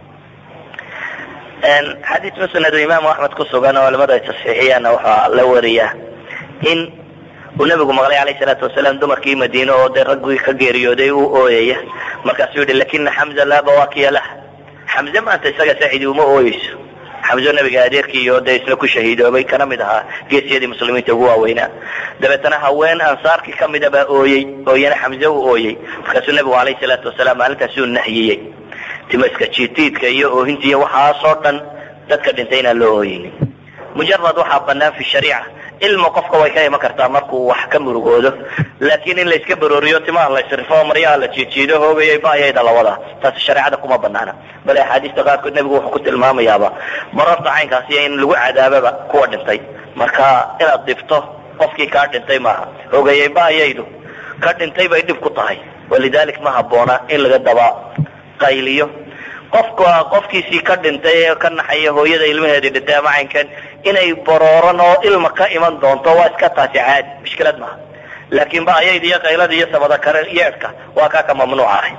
xadiis musnad imaamu axmed ku sugan oo culamada ay tasxiixiyaanna waxaa la wariyaa in uu nabigu maqlay alayhi salaatu wasalaam dumarkii madiine oo dee raggii ka geeriyooday uu ooyaya. markaasuu yihi lakina xamza laa bawaakiya lah, xamze maanta isaga saacidi uma ooyeyso. xamzo nabiga adeerkii oo dee isna ku shahiidoobay kana mid ahaa geesiyadii muslimiinta ugu waaweynaa. dabeetana haween ansaarkii kamida baa ooyey oo iyana xamze u ooyey. markaasuu nabigu alayhi salaatu wasalaam maalintaasi uu nahyiyey timaska jiitiidka iyo oohinta iyo waxaasoo dhan dadka dhintay inaan loo ooyeynin. mujarad waxaa banaan fi shariica, ilma qofka way ka iman kartaa markuu wax ka murugoodo, laakiin in layska barooriyo timaha la isrifo maryaha la jiijiido hoogayay baayayda la wadaa, taasi shareecada kuma banaana. bale axaadiista qaarkood nebigu wuxuu ku tilmaamayaaba mararta caynkaasi in lagu cadaababa kuwa dhintay. marka inaad dhibto qofkii kaa dhintay maaha, hoogayay baayaydu ka dhintay bay dhib ku tahay, walidalik ma haboona in laga daba qayliyo. qofka qofkiisii ka dhintay ee ka naxaya hooyada ilmaheedii dhintay ama caynkan inay barooran oo ilma ka iman doonto waa iska taasi caadi, mushkilad maaha. laakiin ba ayayda iyo qaylada iyo sabada kare yeedhka waa kaa ka mamnuuc ahay.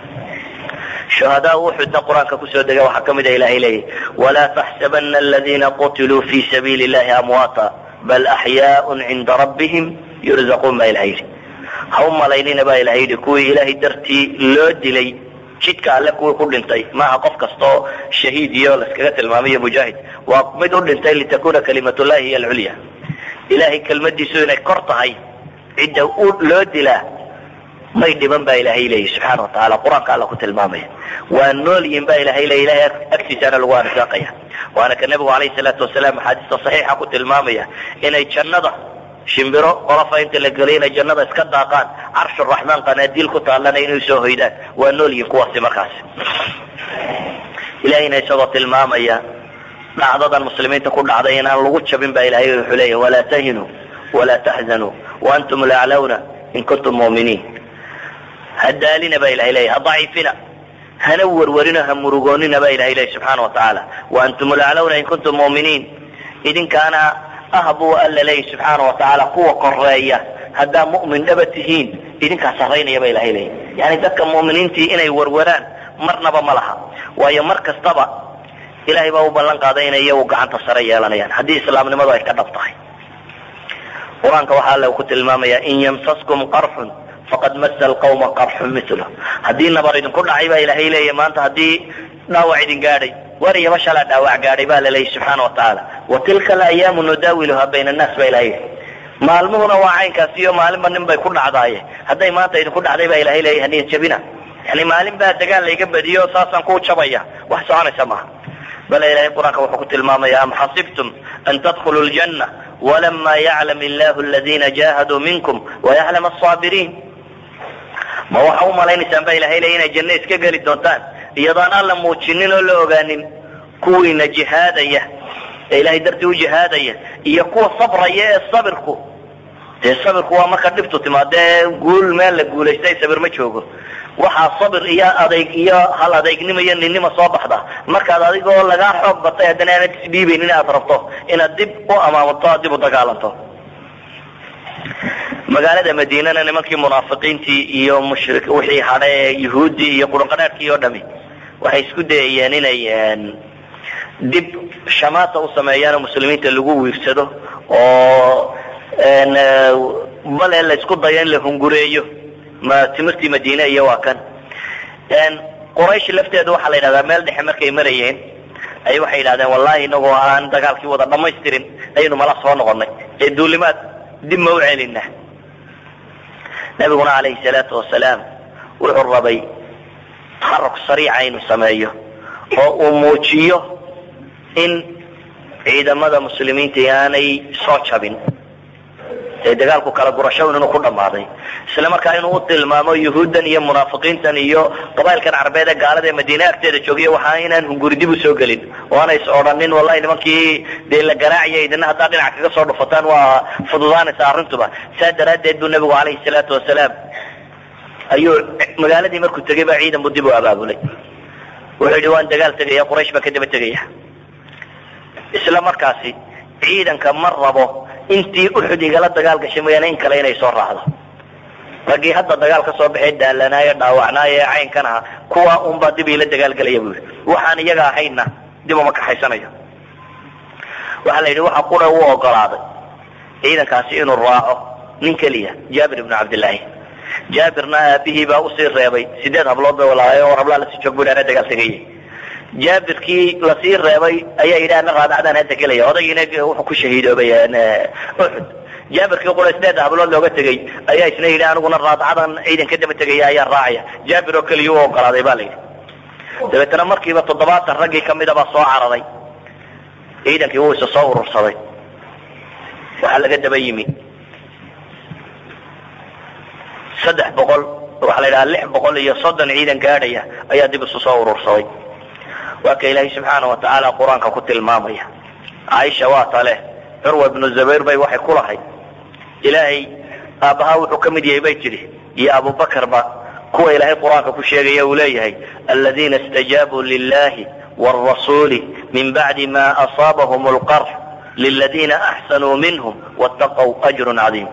shuhadaa uxudna qur-aanka kusoo dega waxaa kamid a ilahay leeyahy walaa taxsabana aladiina qutiluu fi sabiili illahi amwaata bal axyaaun cinda rabbihim yurzaquun baa ilahay yidhi. ha u malaynina baa ilahay yidhi kuwii ilaahay dartii loo dilay jidka alle kuwii ku dhintay maaha qof kastoo shahiid iyo laskaga tilmaamayo mujaahid, waa mid u dhintay litakuna kalimatullahi hiy alculya, ilahay kelmadiisu inay kor tahay cidda u loo dilaa may dhiban baa ilahay leeyahy subxaana watacaala. qur-aanka alla ku tilmaamaya waa noolyihin baa ilahay leey, ilahay agtiisaana lagu arsaaqaya. waana ka nabigu alayhi salaatu wasalaam axaadiista saxiixa ku tilmaamaya inay jannada shimbiro qolafa inta la gelay inay jannada iska daaqaan, carshu raxmaan qanaadiil ku taalana inay soo hoydaan. waa nool yihin kuwaasi markaasi. ilahayna isagoo tilmaamaya dhacdadan muslimiinta ku dhacday inaan lagu jabin baa ilahay wuxuu leeyahy walaa tahinuu walaa taxzanuu waantum laclawna in kuntum mu'miniin. hadaalina baa ilahay leeyahy hadaciifina hana warwarina ha murugoonina baa ilahay leeyahy subxaana watacaala waantum laclawna in kuntum mu'miniin idinkaana ah buu alla leeyahy subxaana watacaala kuwa koreeya haddaa mu'min dhaba tihiin idinkaa sarraynaya baa ilahay leeyahy yani dadka mu'miniintii inay warwaraan marnaba ma laha waayo mar kastaba ilahay baa u ballan qaaday inay iyagu gacanta sare yeelanayaan haddii islaamnimadu ay ka dhab tahay qur-aanka waxaa alle ku tilmaamaya in yamsaskum qarxun faqad masa alqawma qarxun mithlu haddii nabar idinku dhacay baa ilahay leeyahy maanta haddii dhaawac idin gaadhay wariyaba shalaa dhaawac gaadhay baa laleeyahy subxaana watacaala wa tilka alayaamu nudaawiluha bayna annaas baa ilahay maalmuhuna waa caynkaas iyo maalinba nin bay ku dhacdaaye hadday maanta idinku dhacday baa ilahay leeyahy haniya jabina yani maalin baa dagaal layga badiyo saasaan ku jabaya wax soconaysa maaha bal ilahay qur-aanka wuxuu ku tilmaamaya am xasibtum an tadkhuluu ljanna walama yaclam illahu aladina jahaduu minkum wayaclam asaabiriin ma waxa u malaynaysaan ba ilahay leeyahy inay janno iska geli doontaan iyadoon alla muujinin oo la ogaanin kuwiina jihaadaya ee ilahay dartii u jihaadaya iyo kuwa sabraya ee sabirku dee sabirku waa marka dhibtu timaadee guul meel la guulaystay sabir ma joogo waxaa sabir iyo adayg iyo hal adeegnimo iyo ninnima soo baxda markaad adigoo lagaa xoog batay haddana aanad isdhiibaynin inaad rabto inaad dib u amaamanto aad dib u dagaalanto magaalada madiinana nimankii munaafiqiintii iyo mushrik wixii hadha ee yuhuuddii iyo quranqadhaadhkii oo dhami waxay isku dayayeen inay dib shamaata u sameeyaan oo muslimiinta lagu wiirsado oo bale la isku dayo in la hungureeyo ma timirtii madiine iyo waa kan quraysh lafteedu waxaa la yidhahdaa meel dhexe markay marayeen ay waxay yidhahdeen wallahi inagoo aan dagaalkii wada dhamaystirin ayaynu mala soo noqonay ee duulimaad dib ma u celina nabiguna calayhi salaatu wasalaam wuxuu rabay taxaruk sariica inuu sameeyo oo uu muujiyo in ciidamada muslimiinta aanay soo jabin ee dagaalku kala gurasho inuu ku dhamaaday isla markaa inuu u tilmaamo yuhuuddan iyo munaafiqiintan iyo qabailkan carbeed ee gaalada ee madiine agteeda joogiya waxaa inaan hunguri dib u soo gelin oo aanay is odhanin wallahi nimankii dee la garaaciya idina haddaa dhinac kaga soo dhufataan waa fududaanaysa arrintuba saa daraaddeed buu nabigu calayhi salaatu wasalaam ayuu magaaladii markuu tegay baa ciidan buu dib u abaabulay wuxuu yidhi waan dagaal tegaya quraysh baa ka daba tegaya isla markaasi ciidanka ma rabo intii uxud igala dagaal gashay mooyaane in kale inay soo raacdo raggii hadda dagaal ka soo baxay daalanaayo dhaawacnaayo ee caynkan aha kuwa unbaa dib ila dagaalgelaya buu yidhi waxaan iyaga ahayna dib uma kaxaysanayo waxaa la yidhi waxa qura u ogolaaday ciidankaasi inuu raaco nin keliya jaabir ibnu cabdillaahi jaabirna aabihii baa usii reebay sideed hablood bay walaalay oo rablaa lasii joog buu yidhi ana dagaal tegayay jaabirkii lasii reebay ayaa yidhi ana raadacdaan hadda gelaya odaygiina wuxuu ku shahiidoobay uxud jaabirkii qura sideed hablood looga tegay ayaa isna yidhi aniguna raadacadan ciidan ka daba tegaya ayaa raacaya jaabir oo keliya u ogolaaday ba la yidhi dabeetana markiiba toddobaatan raggii kamida baa soo cararay ciidankii wuu isa soo urursaday waxaa laga daba yimi saddex boqol waxaa la yidhaha lix boqol iyo soddon ciidan gaadhaya ayaa dib isu soo urursaday waa ka ilaahay subxaana watacaala qur-aanka ku tilmaamaya caaisha waa tale curwa ibnu zubayr bay waxay ku lahayd ilaahay aabbahaa wuxuu ka mid yahay bay tidhi iyo abubakarba kuwa ilaahay qur-aanka ku sheegaya uu leeyahay aladiina istajaabuu lilahi wاrasuuli min bacdi ma asaabahum اlqarx liladiina axsanuu minhum wاtaqw ajru cadiim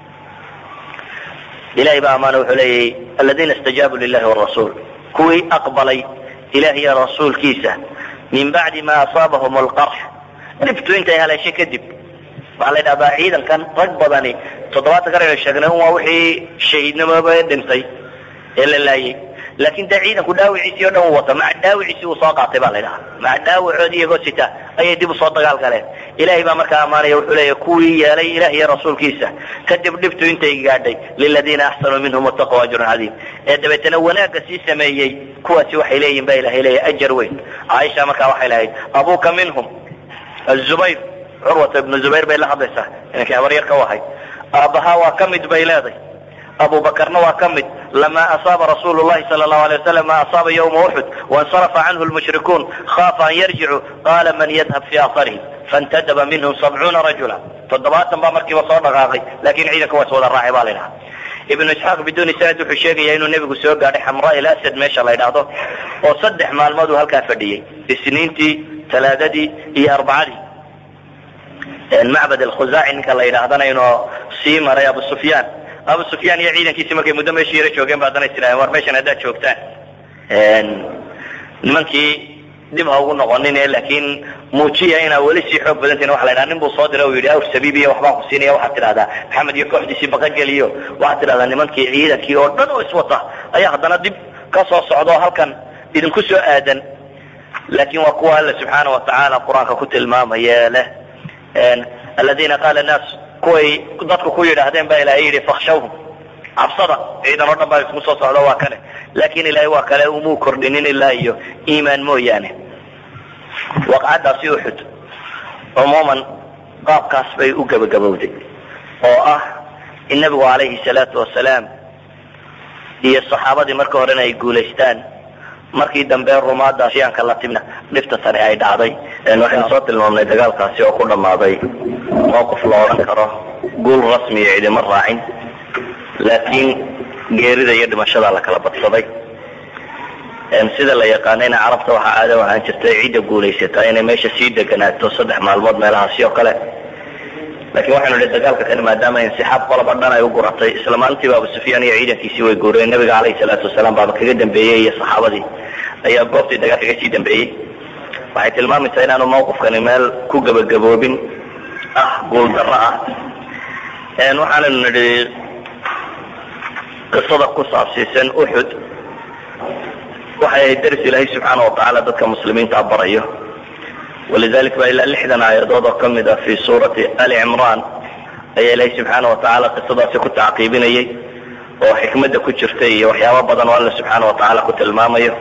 ilahay baa amaana wuxuu leeyahay aladiina istajaabuu lilahi wاrasuul kuwii aqbalay ilaah iyo rasuulkiisa min bacdi ma asaabahum alqarx dhibtu intay haleeshay kadib waxaa la yidhahdaa ciidankan rag badani toddobaatan kar aynu sheegnay un waa wixii shahiidnimoba dhintay ee la laayay laakin dee ciidanku dhaawiciisii o dhan u wata maca dhaawiciisii uu soo qaatay baa la ydhahaa maca dhaawacoodii iyagoo sita ayay dib usoo dagaal galeen ilahay baa markaa amaanaya wuxuu leeyahy kuwii yeelay ilaah iyo rasuulkiisa kadib dhibtu intay gaadhay liladiina axsanuu minhum wataqw ajrun cadiim ee dabeetana wanaagga sii sameeyey kuwaasi waxay leeyihin ba ilahay leeyahy ajar weyn caaisha markaa waxay lahayd abuka minhum azubayr curwata ibnu zubayr bay la hadlaysaa inankii habaryarka u ahayd aabbahaa waa ka mid bay leeday abu bakrna waa ka mid lama asaaba rasuul lahi sal lahu alay waslam ma asaaba ywma uxud waاnsarafa canhu lmushrikuun khaafa an yarjicuu qaala man yadhab fi asarihim faاntadaba minhum sabcuuna rajula toddobaatan baa markiiba soo dhaqaaqay lakin ciidanka waa is wada raacay ba la ydhaha ibnu isxaaq biduni sanad wuxuu sheegaya inuu nebigu soo gaadhay xamraa il asad meesha la ydhaahdo oo saddex maalmood uu halkaa fadhiyey, isniintii, talaadadii iyo arbacadii. macbad alkhuzaaci ninka la yidhaahdana inuu sii maray abu sufyaan abu sufyaan iyo ciidankiisii markay muddo meeshii yaro joogeen ba haddana istiraaheen war meeshan haddaad joogtaan nimankii dib ha ugu noqonin, laakiin muujiya inaa weli sii xoog badantiin. waxa la ydhaha nin buu soo dira u yidhi awr sabiibiya waxbaan ku siinaya, waxaad tidhahdaa maxamed iyo kooxdiisii baqageliyo, waxaad tidhahdaa nimankii ciidankii oo dhan oo iswata ayaa haddana dib ka soo socdo halkan idinku soo aadan. laakiin waa kuwa alla subxaana watacaala qur-aanka ku tilmaamaya leh aladiina qaala naas, kuway dadku ku yidhaahdeen baa ilaahay yidhi fakhshawhum, cabsada, ciidan oo dhan baa isku soo socdo waa kane. laakiin ilaahay waa kale umuu kordhinin ilaa iyo iimaan mooyaane. waqcadaasi uxud cumuuman qaabkaas bay u gebagabowday, oo ah in nabigu calayhi salaatu wasalaam iyo saxaabadii marka horena ay guulaystaan, markii dambe rumaada asyaanka la timna dhifta tani ay dhacday. waxaynu soo tilmaamnay dagaalkaasi oo ku dhammaaday mowqif la odhan karo guul rasmiya cidima raacin, laakiin geerida iyo dhimashada la kala badsaday. sida la yaqaanayna carabta waxaa caado ahaan jirtay cidda guulaysataa inay meesha sii deganaato saddex maalmood meelahaasi oo kale. laakiin waxaynu idhi dagaalka kani maadaama insixaab qoloba dhan ay u guratay, isla maalintiiba abu sufyaan iyo ciidankiisii way guureen. nabiga calayhi salaatu wasalaam baaba kaga dambeeyey iyo saxaabadii ayaa goobtii dagaal kaga sii dambeeyey. waxay tilmaamaysaa inaanu mawqifkani meel ku gebagaboobin ah guuldarro ah. waxaanaynu nidhi qisada ku saabsiisan uxud waxay ahayd daris ilaahay subxaana watacaala dadka muslimiinta barayo. walidalik baa ilaa lixdan aayadood oo ka mid ah fi suurati ali cimraan ayaa ilaahay subxaana watacaala qisadaasi ku tacqiibinayay, oo xikmadda ku jirta iyo waxyaabo badan oo alla subxaana watacaala ku tilmaamayo.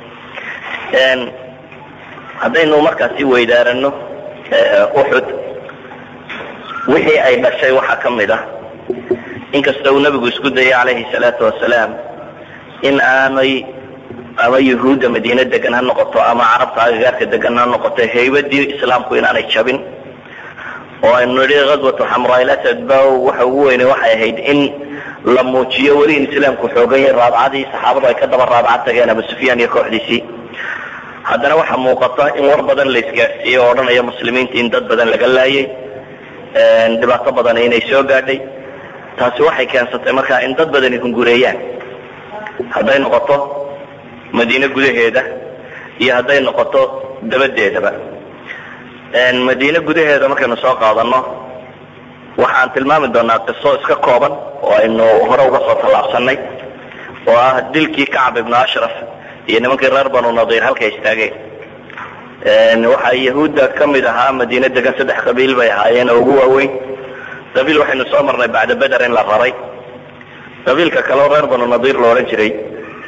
haddaynu markaasi weydaarano uxud wixii ay dhashay waxaa ka mid ah, inkasta uu nabigu isku dayay calayhi salaatu wasalaam in aanay ama yuhuudda madiine degan ha noqoto ama carabta agagaarka degan ha noqoto haybadii islaamku inaanay jabin. oo aynu nidhi ghazwatu xamraa il asad ba waxa ugu weyne waxay ahayd in la muujiyo weli in islaamku xoogan yahay. raabcadii saxaabadu ay ka daba raabca tageen abu sufyaan iyo kooxdiisii. haddana waxaa muuqata in war badan la isgaadhsiiyey oo odhanaya muslimiinta in dad badan laga laayay, dhibaato badan inay soo gaadhay. taasi waxay keensatay markaa in dad badani hungureeyaan, hadday noqoto madiine gudaheeda iyo hadday noqoto dabadeedaba. madiine gudaheeda markaynu soo qaadano waxaan tilmaami doonaa qiso iska kooban oo aynu hore uga soo tallaabsanay, oo ah dilkii kacb ibnu ashraf iyo nimankii reer banu nadiir halka istaageen. waxaa yahuudda ka mid ahaa madiine degan saddex qabiil bay ahaayeen oo ugu waaweyn. qabiil waxaynu soo marnay bacda beder in la raray. qabiilka kaleo reer banu nadiir la odhan jiray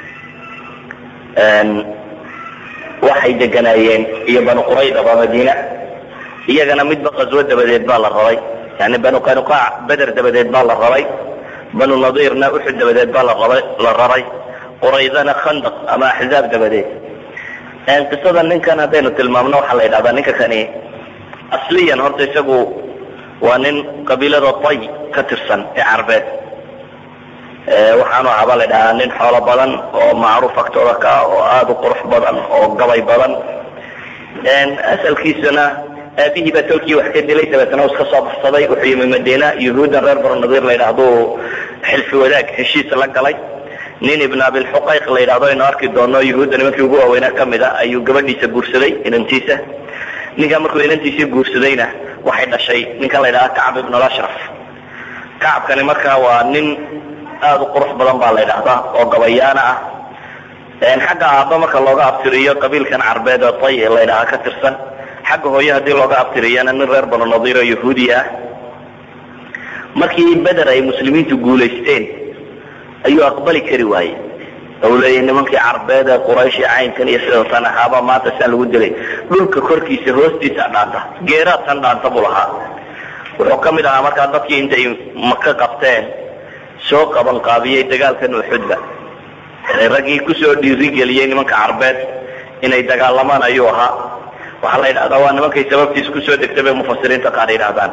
waxay deganaayeen iyo banu quraydaba madiina, iyagana midba qaswo dabadeed baa la raray. yani banu qanuqaac beder dabadeed baa la raray, banu nadiirna uxud dabadeed baa la raray, quraydana khandaq ama axzaab dabadeed. qisada ninkan haddaynu tilmaamno waxaa la yidhahdaa ninka kani asliyan horta isagu waa nin qabiilada tay ka tirsan ee carbeed. waxaanu ahaa baa la ydhahaa nin xoolo badan oo macruuf agtooda ka oo aada u qurux badan oo gabay badan. asalkiisana aabihii baa tolkii wax ka dilay, dabeetana u iska soo baxsaday. wuxuu yimi madiina, yuhuuddan reer banu nadiir la yidhaahdo xilfi wadaag heshiis la galay. nin ibn abilxuqayq la yidhahdo aynu arki doono yuhuudda nimankii ugu waaweynaa ka mid a ayuu gabadhiisa guursaday, inantiisa. ninkan markuu inantiisii guursadayna waxay dhashay ninkan la yidhahda kacb ibn ashraf. kacabkani markaa waa nin aada u qurux badan baa la yidhaahdaa oo gabayaana ah. xagga aabba marka looga abtiriyo qabiilkan carbeed oo tay la ydhahaa ka tirsan, xagga hooye haddii looga abtiriyana nin reer banu nadiir oo yahuudi ah. markii beder ay muslimiintu guulaysteen ayuu aqbali kari waayey, ou leeyahy nimankii carbeed ee quraysh iyo caynkan iyo sidatan ahaaba maanta siaan lagu dilay, dhulka korkiisa hoostiisa dhaanta, geeraadtan dhaanta buu lahaa. wuxuu ka mid ahaa markaa dadkii intay maka qabteen soo qaban qaabiyey dagaalkan uxudba. raggii kusoo dhiirigeliyey nimanka carbeed inay dagaalamaan ayuu ahaa. waxaa la yidhahdaa waa nimankay sababtiis kusoo degtay bay mufasiriinta qaar yidhahdaan.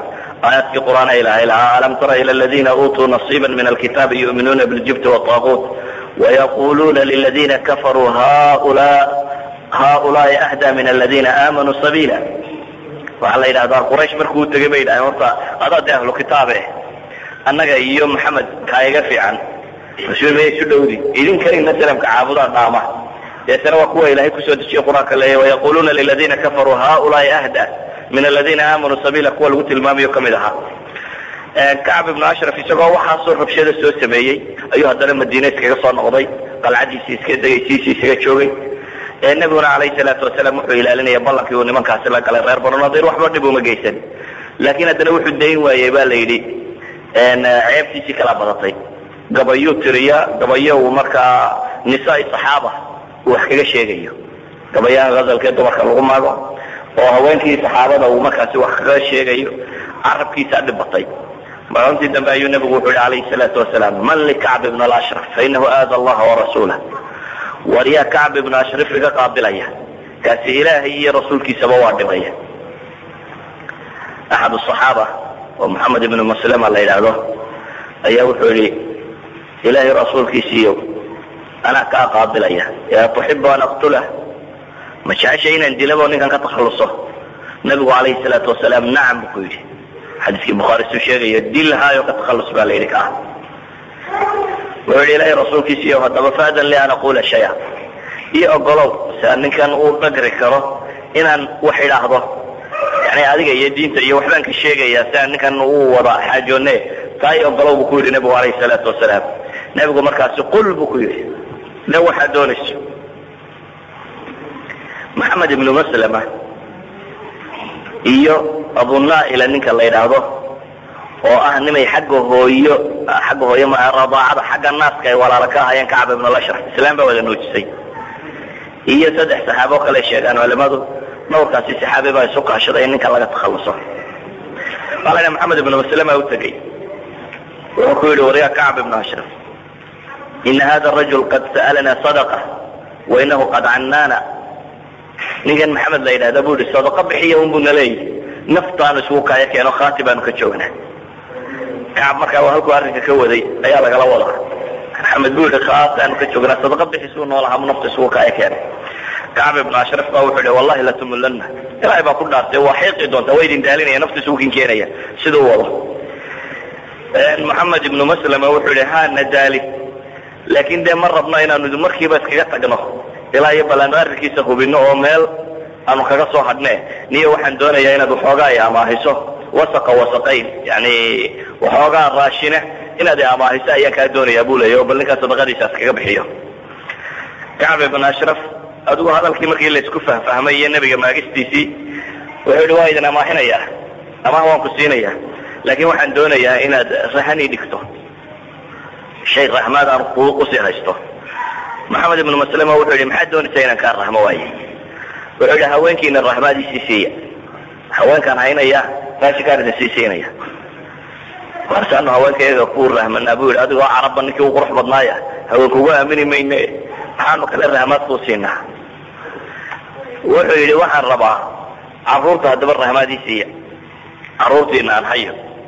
aayaadkii qur'aan ilaahay lahaa alam tara ila aladiina uutuu nasiiba min alkitaabi yu'minuuna biljibti waطaaquut wayaquluuna liladiina kafaruu haulaai ahdaa min aladiina aamanuu sabiila. waxaa la yidhahdaa quraysh markuu tegay bay yidhahdeen horta adaa de ahlu kitaabe annaga iyo maxamed kaa iga fiican rasuul maya isu dhowdi idinkanina salamka caabudaa dhaama. deetana waa kuwa ilaahay kusoo dejiye qur-aanka leeya wayaquluuna liladiina kafaruu haulaai ahda min aladiina aamanuu sabiila, kuwa lagu tilmaamayo ka mid ahaa. kacb ibnu ashraf isagoo waxaasoo rabshada soo sameeyey ayuu haddana madiine iskaga soo noqday, qalcadiisii iska degay, siisii isaga joogay. nabiguna calayhi salaatu wasalaam wuxuu ilaalinaya ballankii uu nimankaasi la galay reer banu nadiir, waxba dhib uma geysan. laakiin haddana wuxuu dayn waayey ba la yidhi ceebtiisii kala badatay. gabayuu tiriya gabayo uu markaa nisaa-i saxaaba uu wax kaga sheegayo, gabayaha hazalkee dumarka lagu maago oo haweenkii saxaabada uu markaasi wax kaga sheegayo. carabkiisaa dhib batay. maalintii dambe ayuu nabigu wuxuu yihi calayhi salaatu wasalaam man likacb ibn alashraf fainahu aada allaha warasuulah. war yaa kacb ibnu ashraf iga qaabilaya, kaasi ilaahay iyo rasuulkiisaba waa dhibaya. axad asaxaaba oo maxamed ibnu maslama la yidhaahdo ayaa wuxuu yihi ilaahay rasuulkiisiiyo anaa kaa qaabilaya, yaa tuxibu an aqtulah, ma jecesha inaan dilabo ninkan ka takhalluso? nabigu calayhi salaatu wasalaam nacam buu ku yidhi. xadiiskii bukhaari suu sheegayo dilhaayo ka takhallus baa la yidhi kaa. wuxuu yidhi ilaahay rasuulkiisiiyo haddaba faadan li an aquula shaya, iyo ogolow si aan ninkan uu dhagri karo inaan wax idhaahdo, yani adiga iyo diinta iyo waxbaan ka sheegayaa si aan ninkan uu wada xaajoone, taa i ogolow buu ku yidhi nabigu calayhi salaatu wasalaam. nabigu markaasi qul buu ku yidhi le waxaad doonayso. maxamed ibnu maslama iyo abunaa'ila ninka la yidhaahdo oo ah nimay xagga hooyo xagga hooyo ma radaacada xagga naaska ay walaalo ka ahayeen kacb ibn al-ashraf, islaam baa wada nuujisay. iyo saddex saxaabo kale sheegaan culimadu, dhowrkaasi saxaabi baa isu kaashaday in ninka laga takhalluso. waxaa la yidhaha maxamed ibnu maslama u tegey, wuxuu ku yidhi waryaa kacb ibn ashraf, ina hada rajul qad sa'alana sadaqa wa inahu qad cannaana. ninkan maxamed la yidhahda buu yihi sadaqa bixiya un buu naleeyahy, naftaanu isugu kaya keeno khaati baanu ka joognaa. kacab markaa waa halkuu arrinka ka waday ayaa lagala wadaa. maxamed buu yihi khaataanu ka joognaa, sadaqa bixisuu noolaha mu nafta isugu kaya keenay. kacb ibnu ashraf baa wuxuu yihi wallahi latumullanna, ilaahay baa ku dhaartay waa xiiqi doontaa, waa idin daalinaya, nafta isugu kin keenaya siduu wado. maxamed ibnu maslama wuxuu yihi ha nadaali, laakiin dee ma rabno inaanu markiiba iskaga tagno ilaa iyo ballaanu arrinkiisa hubino oo meel aanu kaga soo hadhne. niyo waxaan doonayaa inaad waxoogaa i amaahiso, wasaqa wasaqayn, yani waxoogaa raashine inaad i amaahiso ayaan kaa doonayaa buu leeya, oo bal ninkaa sadaqadiisaas kaga bixiyo. kacb ibn ashraf adigu hadalkii markii laysku fahfahmay iyo nebiga maagistiisii wuxuu yihi waa idin amaahinaya, amaah waan ku siinaya, laakiin waxaan doonayaa inaad rahani dhigto, shay raxmaad aan usii haysto. maxamed ibnu maslama wuxuu yihi maxaad doonaysaa inaan kaa rahmo waaye? wuxuu yihi haweenkiina rahmaadiisii siiya, haweenkaan haynaya raashinkaan idin sii siinaya. warsaanu haweenkayaga ku rahmanaa buu yihi, adigoo carabba ninkii u qurux badnaaya haweenkugu aamini mayne, maxaanu kale rahmaad kuu siinaa? wuxuu yidhi waxaan rabaa caruurta haddaba rahmaadii siiya, caruurtiina aan hayo.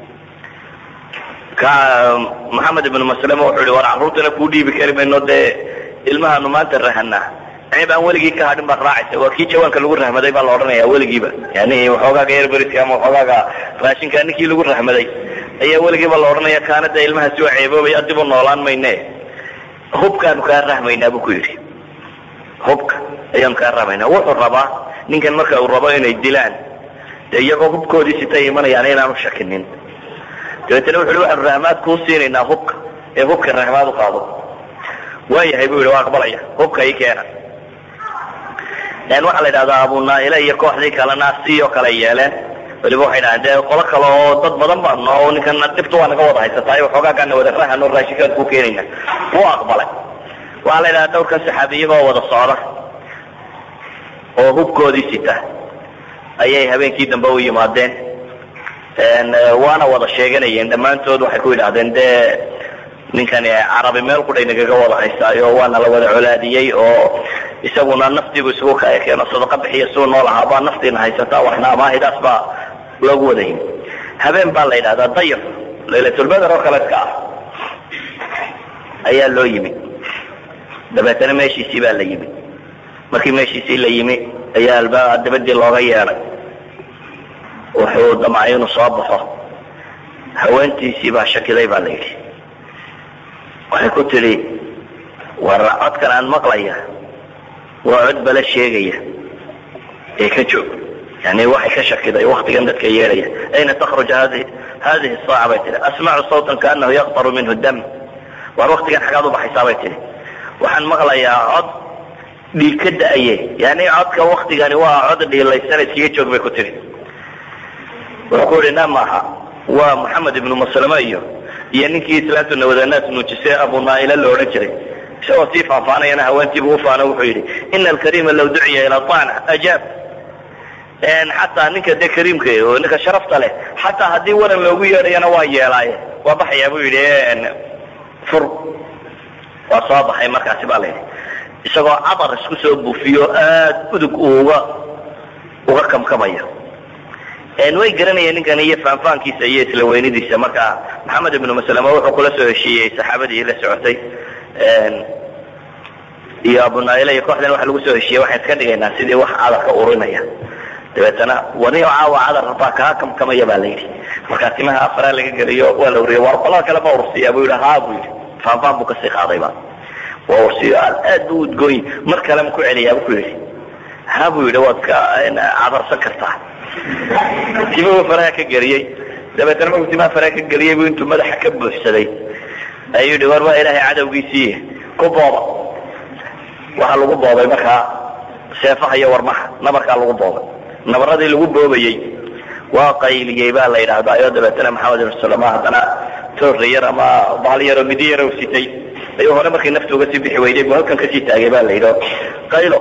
ka maxamed ibnu maslama wuxuu yihi war carruurtana kuu dhiibi kari mayno, dee ilmahaanu maanta rahanaa, ceeb aan weligii ka hadhin baad raacaysa. waa kii jawaanka lagu rahmaday baa la odhanaya weligiiba, yani waxoogaaga erberiska ama waxoogaaga raashinka ninkii lagu rahmaday ayaa weligiiba la odhanaya, kaana dee ilmahaasi waa ceeboobaya, dib u noolaan mayne, hubkaanu kaa rahmaynaa buu ku yidhi, hubka ayaanu kaa rahmaynaa. wuxuu rabaa ninkan marka uu rabo inay dilaan, dee iyagoo hubkoodii sitay imanayaan inaanu shakinin. dabeetana wuxu uhi waxaanu rahmaad kuu siinaynaa hubka, ee hubka rahmaad u qaado. waayahay buu yidhi waa aqbalaya, hubka ii keena. waxaa la yidhahdaa abunaa'ila iyo kooxdii kalena sioo kale yeeleen, weliba waxay dhahaan dee qolo kale oo dad badan baano oo ninkan dhibta waa naga wada haysataa, waxoogaagaana wada rahano raashinkaan kuu keenayna. wuu aqbalay. waxaa la yidhahdaa dhowrkan saxaabiyagoo wada socda oo hubkoodii sita ayay habeenkii dambe u yimaadeen, waana wada sheeganayeen dhammaantood. waxay ku yidhahdeen dee ninkani carabi meel qudhay nagaga wada haystaayo waana la wada colaadiyey, oo isaguna naftiibu isugu kaya keeno, sadaqa bixiya suu nool ahaa baa naftiina haysataa, waxna amaahidaas baa loogu wadayin. habeen baa la yidhahdaa dayr laylatulbadr oo kaleedka ah ayaa loo yimi dabeetana meeshiisii baa la yimi markii meeshiisii la yimi ayaa albaab dabadii looga yeedhay wuxuu damcay inuu soo baxo haweentiisii baa shakiday baa la yidhi waxay ku tidhi war codkan aan maqlaya waa cod bala sheegaya ee ka joog yani waxay ka shakiday waktigan dadka yeedhaya ayna takhruj hadi hadihi saaca bay tihi asmacu sawtan kaanahu yaqtaru minhu dam war waktigan xagaad u baxaysaa bay tihi waxaan maqlayaa cod dhiig ka da-aye yani codka waktigani waa cod dhiilaysan iskaga joog bay ku tihi wuxuu ku yihi na maaha waa maxamed ibnu maslama iyo iyo ninkii islaamtu nawadanaas nuujisay abu naaila la odhan jiray isagoo sii faahfaanayana haweentiibu ufaano wuxuu yidhi ina alkariima law duciya ilaa طacna ajaab xataa ninka de kariimka oo ninka sharafta leh xataa haddii waran loogu yeedhayana waa yeelaaye waa baxayaa buu yidhi fur waa soo baxay markaasi baa la yidhi isagoo cadar isku soo buufiyo aad udug uga uga kamkamaya way garanayeen ninkan iyo faanfaankiisa iyo isla weynidiisa marka maxamed ibnu maslama wuxuu kula soo heshiiyey saxaabadii la socotay iyo abu naila iyo kooxdan waxa lagu soo heshiiyey waxaan iska dhigaynaa sidii wax cadarka urinaya dabeetana waniyo caawa cadar rabaa kaa kamkamaya baa la yidhi markaa timaha afaraa laga geliyo waa la uriyay war qolada kale ma ursiya buu yidhi haa buu yidhi faanfaan buu kasii qaadayba waa ursiyo aad buu udgooyi mar kale ma ku celiyaa bu ku yidhi haa buu yidhi waad ka cadarsan kartaa timuhu faraha ka geliyey dabeetana markuu timaha faraha ka geliyey buu intuu madaxa ka buuxsaday ayuu yidhi war waa ilaahay cadowgiisii ku booba waxaa lagu boobay markaa seefaha iyo warmaha nabarkaa lagu boobay nabaradii lagu boobayey waa qayliyey baa la yidhaahdaa iyo dabeetana maxamed ibn salama haddana toorri yar ama bahal yaroo midi yar u sitay ayuu hore markii naftu uga sii bixi weyday buu halkan kasii taagay baa la yidhi qaylo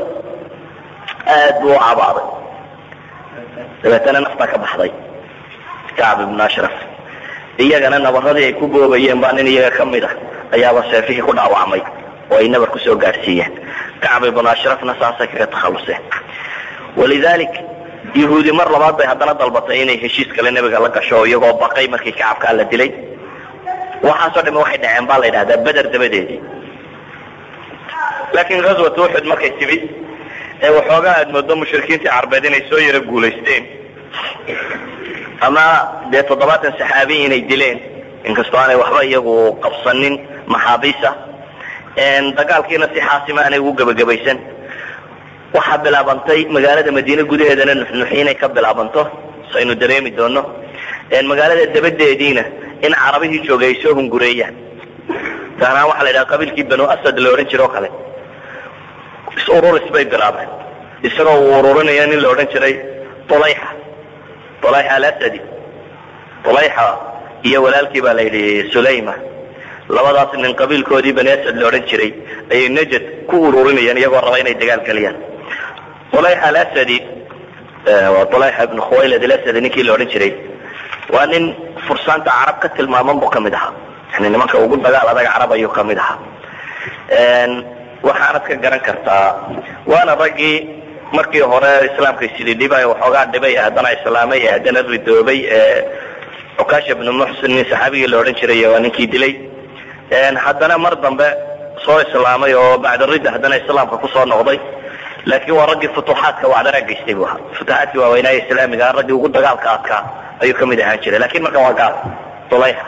aad buu u cabaaday dabeetana naftaa ka baxday kacb ibnu ashraf iyagana nabaradii ay ku boobayeen baa nin iyaga kamid ah ayaaba seefihii ku dhaawacmay oo ay nabar kusoo gaadhsiiyeen kacb ibnu ashrafna saasay kaga takhaluseen walidalik yahuudi mar labaad bay haddana dalbatay inay heshiis kale nebiga la gasho iyagoo baqay markii kacabkaa la dilay waxaasoo dhami waxay dhaceen baa la yidhahdaa beder dabadeedii laakiin ghaswat uxud markay timid ee waxoogaa aad moodo mushrikiintii carbeed inay soo yaro guulaysteen ama dee toddobaatan saxaabiyi inay dileen inkastoo aanay waxba iyagu qabsanin maxaabiisa dagaalkiina si xaasima aanay ugu gebagabaysan waxaa bilaabantay magaalada madiine gudaheedana nuxnuxi inay ka bilaabanto saynu dareemi doono magaalada dabadeediina in carabihii joogay ay soo hungureeyaan taanaa waxaa la yidhaha qabiilkii banu asad la odhan jire oo kale is-ururis bay bilaabeen isagoo uu ururinaya nin la odhan jiray ulayxa ulayxa alasadi ulayxa iyo walaalkii baa la yidhi sulayma labadaas nin qabiilkoodii bani asad la odhan jiray ayay najad ku ururinayeen iyagoo raba inay dagaal geliyaan ulayxa alasadi waa ulayxa ibnu khuwaylad alasadi ninkii la odhan jiray waa nin fursaanta carab ka tilmaaman buu kamid ahaa yani nimanka ugu dagaal adag carab ayuu kamid ahaa waxaanad ka garan kartaa waana raggii markii hore islaamkay sidii dhibay waxoogaa dhibay haddana islaamay haddana ridoobay cukaasha ibnu muxsin nin saxaabigii la odhan jiray waa ninkii dilay haddana mar dambe soo islaamay oo bacda ridda haddana islaamka kusoo noqday laakiin waa raggii futuuxaadka wacdana geystay bu ahaa futuuxaadkii waaweynaaye islaamiga raggii ugu dagaalka adkaa ayuu kamid ahaan jiray lakin markan waa gaal ulayxa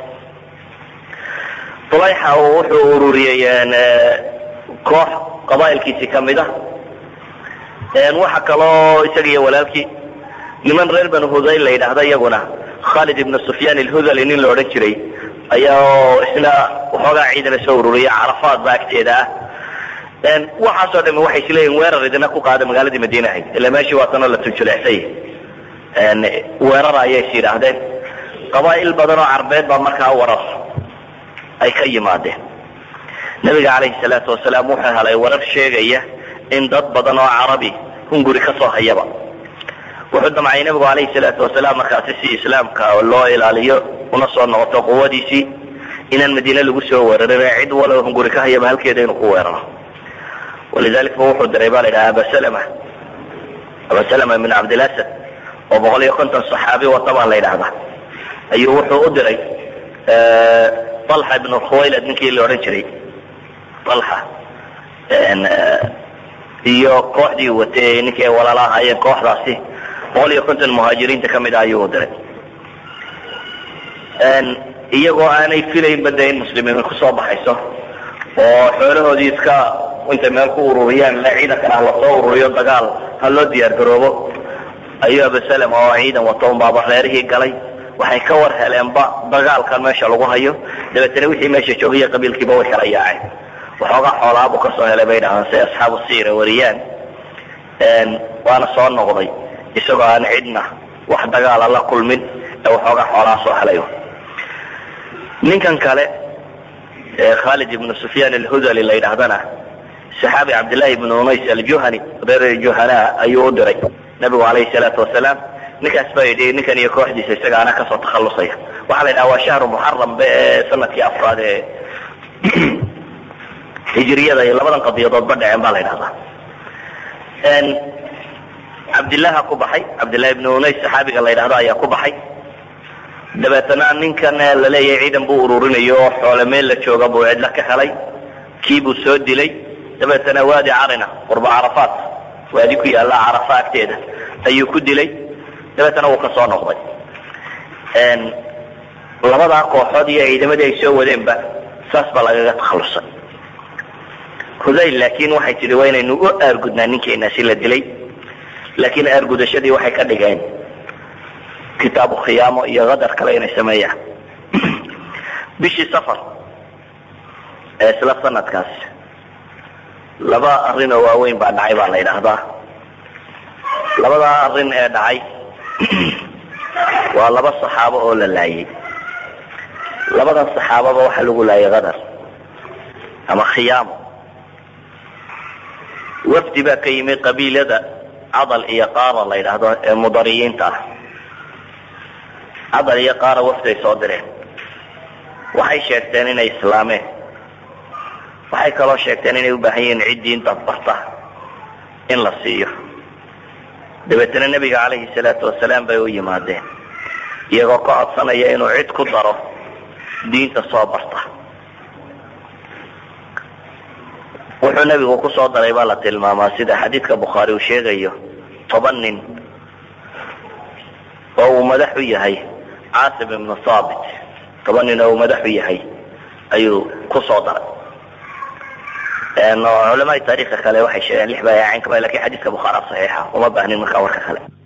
ulayxa wuxuu ururiyey koox qabaa'ilkiisii kamid ah waxa kaloo isaga iyo walaalkii niman reer banu hudayl la yidhaahda iyaguna khalid ibnu sufyaan alhudali nin la odhan jiray ayaa isna waxoogaa ciidana soo ururiyay carafaad ba agteeda ah waxaasoo dhami waxay isleeyihin weerar idina ku qaada magaaladii madiine ahayd ila meeshii waatanoo la tunjulecsay weerar ayay is yidhaahdeen qabaa'il badan oo carbeed baa markaa warar ay ka yimaadeen nabiga calayhi salaatu wasalaam wuxuu helay warar sheegaya in dad badan oo carabi hunguri ka soo hayaba wuxuu damcay nabigu calayhi salaatu wasalaam markaasi si islaamka loo ilaaliyo una soo noqoto quwadiisii inaan madiine lagu soo weerarin cid walo hunguri ka hayaba halkeeda inuu ku weeraro walidalik ba wuxuu diray baa la yidhaha aba salama aba salama min cabdilasad oo boqol iyo konton saxaabi wata baa la yidhahdaa ayuu wuxuu u diray طalxa ibn khuwaylad ninkii la odhan jiray طalxa iyo kooxdii watay ninkii ay walaala ahaayeen kooxdaasi boqol iyo konton muhaajiriinta kamid ah ayuu u diray iyagoo aanay filayn badda in muslimiin kusoo baxayso oo xoolahoodii iska intay meel ku ururiyaan la ciidankana ha lasoo ururiyo dagaal ha loo diyaar garoobo ayuu abusalem oo ciidan wato unbaaba reerihii galay waxay ka war heleenba dagaalkan meesha lagu hayo dabeetana wixii meesha joogaya qabiilkiiba way kala yaaceen waxoogaa xoolaabu kasoo helay bay dhahaan si asxaabu siira wariyaan waana soo noqday isagoo aan cidna wax dagaala la kulmin ee waxoogaa xoolaa soo helayo ninkan kale khalid ibnu sufyaan alhudali la yidhaahdana saxaabi cabdillahi ibnu unays aljuhani reer juhana ayuu u diray nabigu calayhi salaatu wasalaam ninkaas baa yidhi ninkan iyo kooxdiisa isaga ana kasoo takhallusaya waxaa la yidhaha waa shahru muxaram be ee sanadkii afraad ee hijriyada iyo labadan qadiyadoodba dhaceen baa la yidhahdaa cabdillaha ku baxay cabdillahi ibnu unays saxaabiga la yidhahdo ayaa ku baxay dabeetana ninkan la leeyahay ciidan buu ururinayo oo xoole meel la jooga buu cidla ka helay kii buu soo dilay dabeetana waadi carina qurba carafaat waadi ku yaalla carafa agteeda ayuu ku dilay dabeetana wuu ka soo noqday labadaa kooxood iyo ciidamadii ay soo wadeenba saas baa lagaga takhallusay hudayl laakiin waxay tidhi waa inaynu u aargudnaa ninkeenaasi la dilay laakiin aargudashadii waxay ka dhigeen kitaabu khiyaamo iyo qadar kale inay sameeyaan bishii safar ee isla sanadkaas laba arrin oo waaweyn baa dhacay baa la yidhaahdaa labadaa arrin ee dhacay waa laba saxaabo oo la laayay labadan saxaababa waxaa lagu laayay qadar ama khiyaamo wafdi baa ka yimi qabiilada cadal iyo qaara la yidhaahdo ee mudariyiinta ah cadal iyo qaara wafdi ay soo direen waxay sheegteen inay islaameen waxay kaloo sheegteen inay u baahan yihiin cid diinta barta in la siiyo dabeetana nebiga calayhi salaatu wasalaam bay u yimaadeen iyagoo ka codsanaya inuu cid ku daro diinta soo barta wuxuu nebigu ku soo daray baa la tilmaamaa sida xadiidka bukhaari uu sheegayo toban nin oo uu madax u yahay caasim ibnu thaabit toban nin oo uu madax u yahay ayuu ku soo daray culamaai taariikha kale waxay sheegeen lix baa yaaceen kaba lakin xadiidka bukhaari saxiixa uma baahnin markaa warka kale